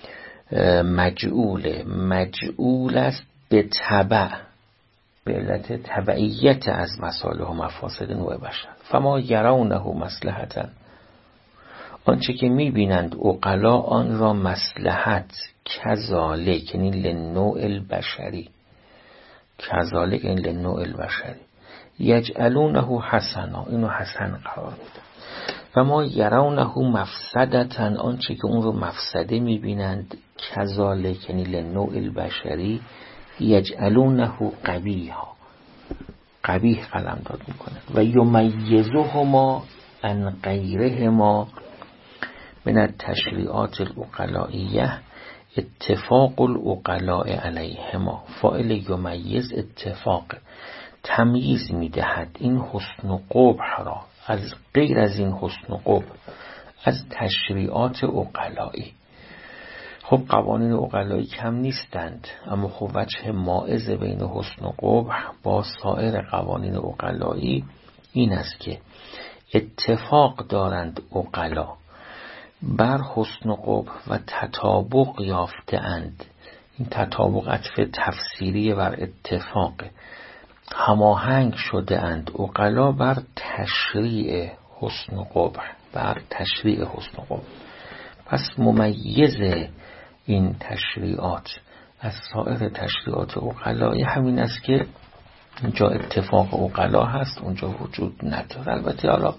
مجعول است به تبع، به علت تبعیت از مصالح و مفاسد نوع بشر. فما یرونه مصلحتا، آنچه که میبینند عقلا آن را مصلحت، کذالک یعنی للنوع البشری، کذالک یعنی للنوع البشری، یجعلونه حسنا، اینو حسن قرار میدن. و ما یرونه مفسدتن، آنچه که اون رو مفسده میبینند، کذالک یعنی للنوع البشری، یجعلونه قبیحا، قبیح قلمداد میکنند. و یمیزهما عن غیرهما من التشریعات العقلائیه اتفاق العقلاء علیهما. فاعل یمیز اتفاق، تمییز میدهد این حسن و قبح را از غیر از این حسن و قبح، از تشریعات عقلایی. خب قوانین عقلایی کم نیستند، اما خب وجه مائز بین حسن و قبح با سایر قوانین عقلایی این است که اتفاق دارند عقلا بر حسن و قبح و تطابق یافته اند. این تطابق عطف تفسیری بر اتفاق، هماهنگ شده اند عقلا بر تشریع حسن و قبح، بر تشریع حسن و قبح. پس ممیز این تشریعات از سایر تشریعات عقلایی همین است که اینجا اتفاق عقلا هست، اونجا وجود نداره. البته حالا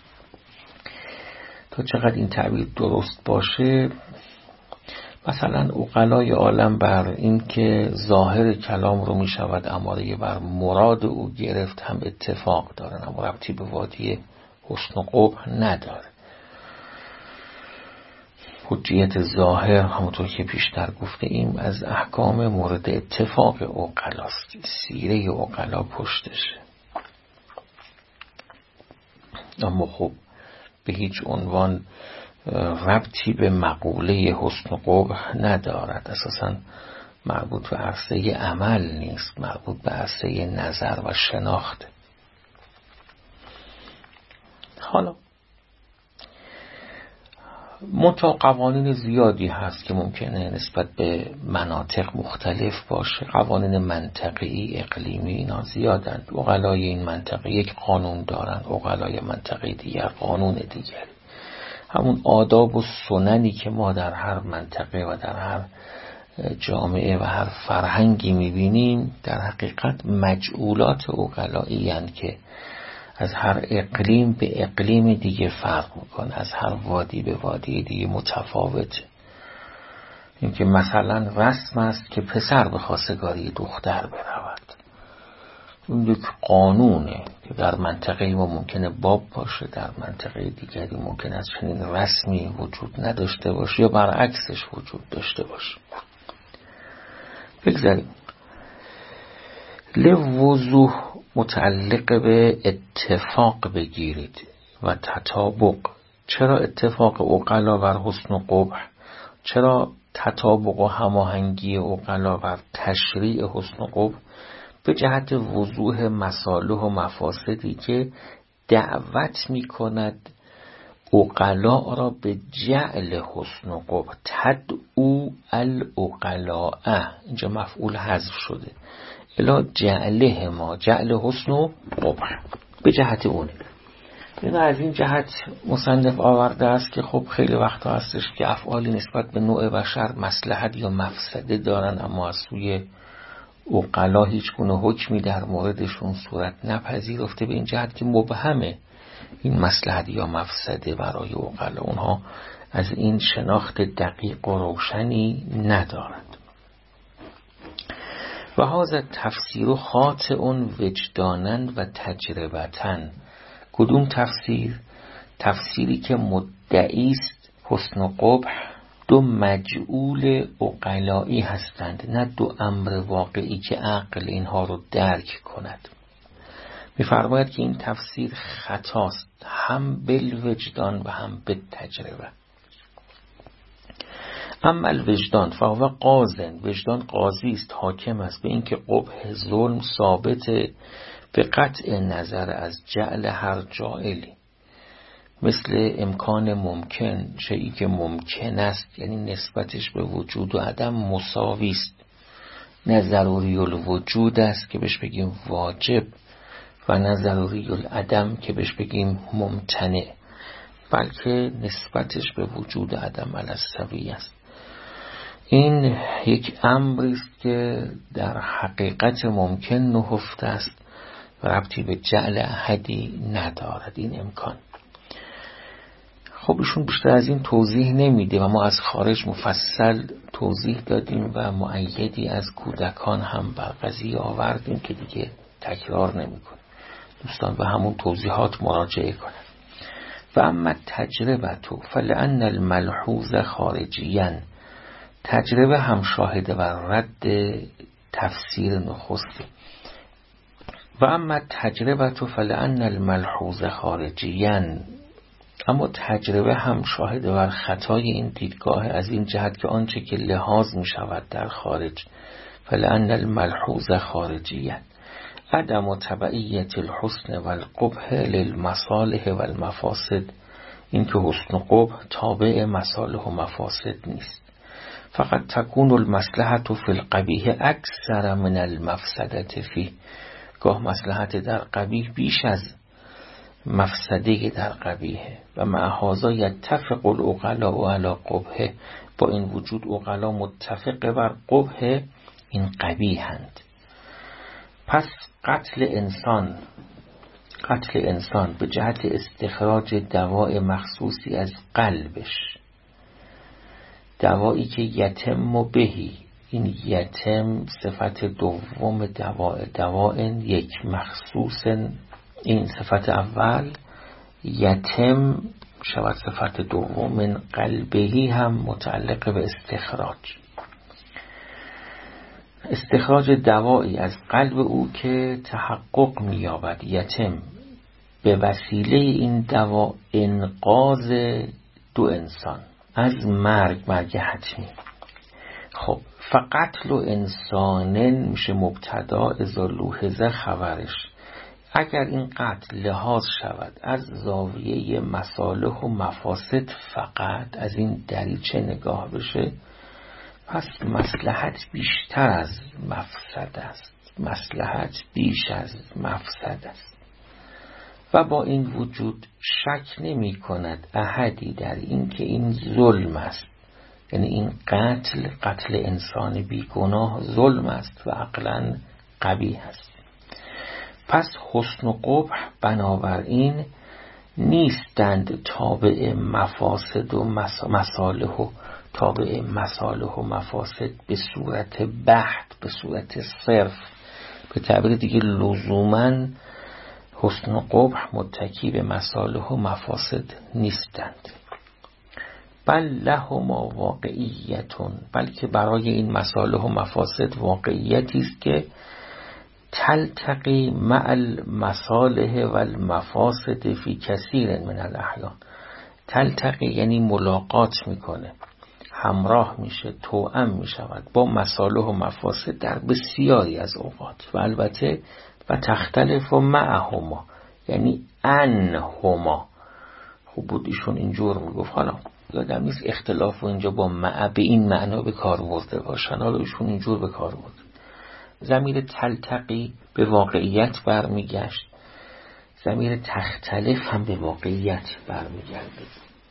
تا چقدر این تعبیر درست باشه، مثلا عقلای عالم بر این که ظاهر کلام رو می شود اماره بر مراد او گرفت هم اتفاق دارن، اما ربطی به وادی حسن و قبح نداره. حجیت ظاهر همونطور که پیشتر گفته ایم از احکام مورد اتفاق عقلاست، سیره عقلا پشتشه. اما خب به هیچ عنوان ربطی به مقوله حسن و قبح ندارد، اساساً مربوط به عرصه عمل نیست، مربوط به عرصه نظر و شناخت. حالا قوانین زیادی هست که ممکنه نسبت به مناطق مختلف باشه. قوانین منطقی، اقلیمی، اینا زیادند. عقلای این منطقه یک قانون دارن، عقلای منطقه دیگر قانون دیگر. همون آداب و سننی که ما در هر منطقه و در هر جامعه و هر فرهنگی میبینیم در حقیقت مجعولات عقلایی هستند که از هر اقلیم به اقلیم دیگه فرق میکنه، از هر وادی به وادی دیگه متفاوته. این که مثلا رسم است که پسر به خواستگاری دختر برود. این یک قانونه که در منطقه ما ممکنه باب باشه، در منطقه دیگری ممکنه از چنین رسمی وجود نداشته باشه یا برعکسش وجود داشته باشه. بگذاریم. لوضوح متعلق به اتفاق بگیرید و تطابق. چرا اتفاق عقلا و حسن و قبح؟ چرا تطابق و هماهنگی عقلا و تشریع حسن و قبح؟ به جهت وضوح مصالح و مفاسدی که دعوت می کند عقلا را به جعل حسن و قبح. تدعو العقلاء، اینجا مفعول حذف شده، الا جعله ما، جعل حسن و قبح به جهت اونه. این از این جهت مصنف آورده است که خب خیلی وقتا هستش که افعالی نسبت به نوع بشر مصلحت یا مفسده دارن، اما از سوی عقلا هیچ گونه حکمی در موردشون صورت نپذیرفته، به این جهت که مبهمه این مصلحت یا مفسده برای عقلا. اونها از این شناخت دقیق و روشنی ندارند. و هذا تفسیر خاطئ وجدانا و تجربتا. کدوم تفسیر؟ تفسیری که مدعی است حسن و قبح دو مجعول عقلایی هستند، نه دو امر واقعی که عقل اینها رو درک کند. می‌فرماید که این تفسیر خطاست، هم بالوجدان و هم بالتجربه. اما الوجدان فهو قاضٍ، وجدان قاضی است، حاکم است به اینکه قبح ظلم ثابت به قطع نظر از جعل هر جائلی، مثل امکان ممکن، شیئی که ممکن است یعنی نسبتش به وجود و عدم مساوی است، نه ضروری الوجود است که بهش بگیم واجب و نه ضروری العدم که بهش بگیم ممتنع، بلکه نسبتش به وجود و عدم السوی است. این یک امری است که در حقیقت ممکن نهفته است و ربطی به جعل احدی ندارد این امکان. خب ایشون بیشتر از این توضیح نمیده و ما از خارج مفصل توضیح دادیم و مؤیدی از کودکان هم بر قضیه آوردیم که دیگه تکرار نمی‌کنیم. دوستان به همون توضیحات مراجعه کنند. و اما تجربه تو فلأن الملحوظ خارجیاً، تجربه هم شاهده بر رد تفسیر نخسته. و اما تجربه تو فلأن الملحوظ خارجیاً، اما تجربه هم شاهده بر خطای این دیدگاه از این جهت که آنچه که لحاظ می شود در خارج، فلأن الملحوظ خارجیاً عدم تبعیت الحسن والقبح للمصالح والمفاسد، این که حسن و قبح تابع مصالح و مفاسد نیست. فقط تکون المصلحت فی القبیح اکثر من المفسدت فیه، گاه مصلحت در قبیح بیش از مفسده در قبیحه. و مع هذا یتفق العقلاء علی قبح، با این وجود عقلا متفق بر قبح این قبیحند. پس قتل انسان به جهت استخراج دواء مخصوصی از قلبش، دوایی که یتم و بهی، این یتم صفت دوم دواء یک مخصوص، این صفت اول یتم شود صفت دوم، من قلبهی هم متعلق به استخراج دوایی از قلب او که تحقق می‌یابد. یتم به وسیله این دوا انقاذ دو انسان از مرگ حتمی. خب فقط لو انسانن میشه مبتدا، اذا لوحظه خبرش. اگر این قتل لحاظ شود از زاویه مصالح و مفاسد فقط، از این دریچه نگاه بشه، پس مصلحت بیشتر از مفسد است، مصلحت بیش از مفسد است. و با این وجود شک نمی کند احدی در این که این ظلم است، یعنی این قتل انسان بیگناه ظلم است و عقلاً قبیح است. پس حسن و قبح بنابراین نیستند تابع مفاسد و مصالح و تابع مصالح و مفاسد به صورت بحت، به صورت صرف، به تعبیر دیگه لزوماً حسن و قبح متکی به مصالح و مفاسد نیستند. بل لهما واقعیتون، بلکه برای این مصالح و مفاسد واقعیتی است که تلتقی مع المصالح و المفاسد فی کثیر من الاحیان. تلتقی یعنی ملاقات میکنه، همراه میشه، توأم میشود با مصالح و مفاسد در بسیاری از اوقات. و البته و تختلف و معهما یعنی انهما. خوب بود ایشون اینجور میگفت. حالا یادم نیست اختلاف و اینجا با مع به این معنا به کار برده باشن، حالا ایشون اینجور به کار برد. ضمیر تلتقی به واقعیت برمیگشت، ضمیر تختلف هم به واقعیت برمیگرده.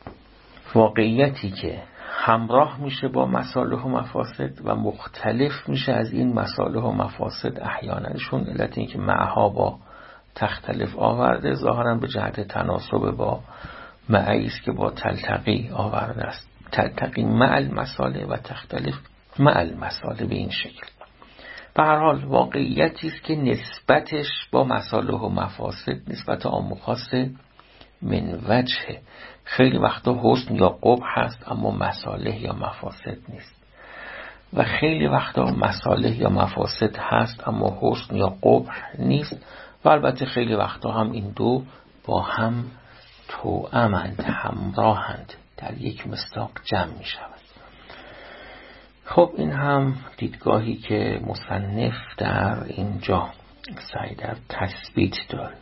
واقعیتی که همراه میشه با مصالح و مفاسد و مختلف میشه از این مصالح و مفاسد احیانشون. علت این که معها با تختلف آورده ظاهرا به جهت تناسب با معی است که با تلتقی آورده است. تلتقی مع المصالح و تختلف مع المصالح به این شکل. به هر حال واقعیتی است که نسبتش با مصالح و مفاسد نسبت عام و خاصه من وجه. خیلی وقتا حسن یا قبح هست اما مصالح یا مفاسد نیست، و خیلی وقتا مصالح یا مفاسد هست اما حسن یا قبح نیست، و البته خیلی وقتا هم این دو با هم توأمند، همراهند، در یک مصداق جمع می شود. خب این هم دیدگاهی که مصنف در اینجا سعی در تثبیت داره.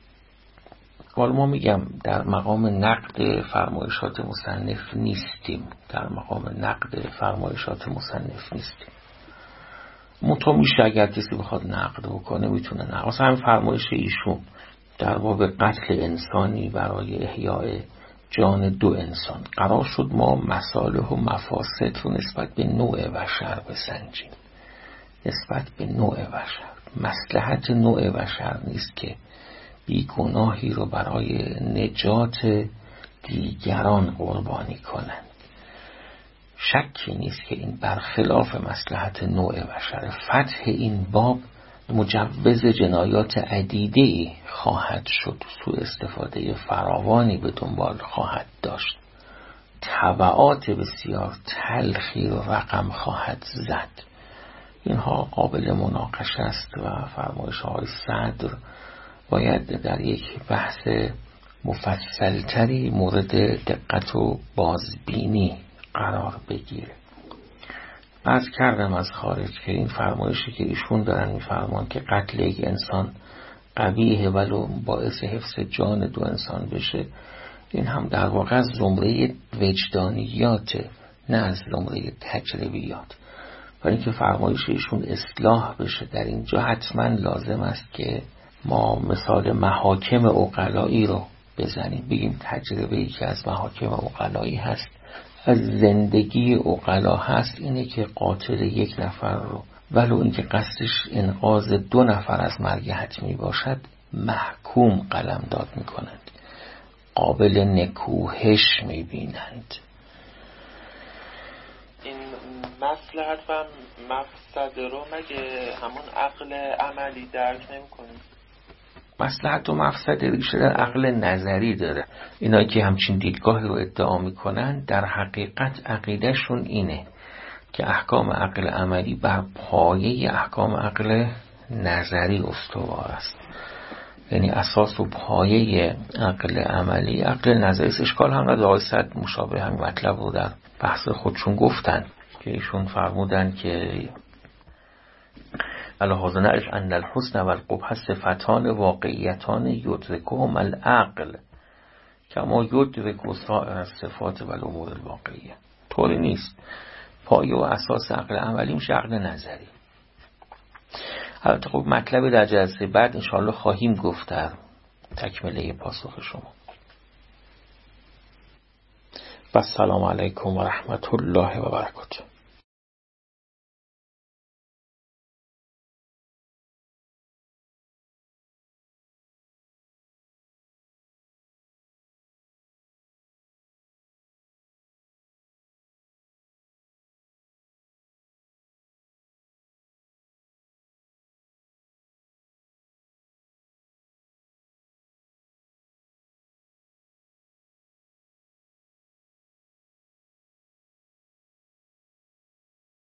حالا ما میگم در مقام نقد فرمایشات مصنف نیستیم، در مقام نقد فرمایشات مصنف نیستیم. منتها میشه اگر کسی بخواد نقد بکنه میتونه نقد. اصلا همین فرمایش ایشون در باب قتل انسانی برای احیاء جان دو انسان، قرار شد ما مصالح و مفاسد رو نسبت به نوع بشر بسنجیم. نسبت به نوع بشر، مصلحت نوع بشر نیست که بیگناهی رو برای نجات دیگران قربانی کنند. شکی نیست که این برخلاف مصلحت نوع بشر. فتح این باب مجوز جنایات عدیده‌ای خواهد شد، سوء استفاده فراوانی به دنبال خواهد داشت، تبعات بسیار تلخی رو رقم خواهد زد. اینها قابل مناقشه است و فرمایش های صدر باید در یک بحث مفصلتری مورد دقت و بازبینی قرار بگیره. عرض کردم از خارج که این فرمایشی که ایشون دارن میفرمان که قتل یک انسان قبیحه ولو باعث حفظ جان دو انسان بشه، این هم در واقع از زمره وجدانیات، نه از زمره تجربیات. برای اینکه فرمایش ایشون اصلاح بشه در اینجا حتما لازم است که ما مثال محاکم عقلایی رو بزنیم، بگیم تجربه‌ای که از محاکم عقلایی هست، از زندگی عقلا هست، اینه که قاتل یک نفر رو ولو اینکه قصدش انقاذ دو نفر از مرگ حتمی باشد محکوم قلمداد میکنند، قابل نکوهش میبینند. این مصلحت و مفسد رو مگه همون عقل عملی درک نمی‌کنه؟ مصلحت و مفسد ریشه در عقل نظری داره. اینایی که همچین دیدگاهی رو ادعا میکنن در حقیقت عقیدهشون اینه که احکام عقل عملی بر پایه احکام عقل نظری استوار است. یعنی اساس و پایه عقل عملی عقل نظری است. اشکال هم نداره. آقای صدر مشابه همین مطلب رو در بحث خودشون گفتن که ایشون فرمودن که لهذا نعرف ان الحسن والقبح صفتان واقعیتان یدرکهما العقل کما یدرک سائر الصفات والامور الواقعیه. طوری نیست. پایه و اساس عقل عملی میشه عقل نظری. البته خب مطلب در جلسه بعد انشاءالله خواهیم گفت در تکمله پاسخ شما. و السلام علیکم و رحمت الله و برکاته.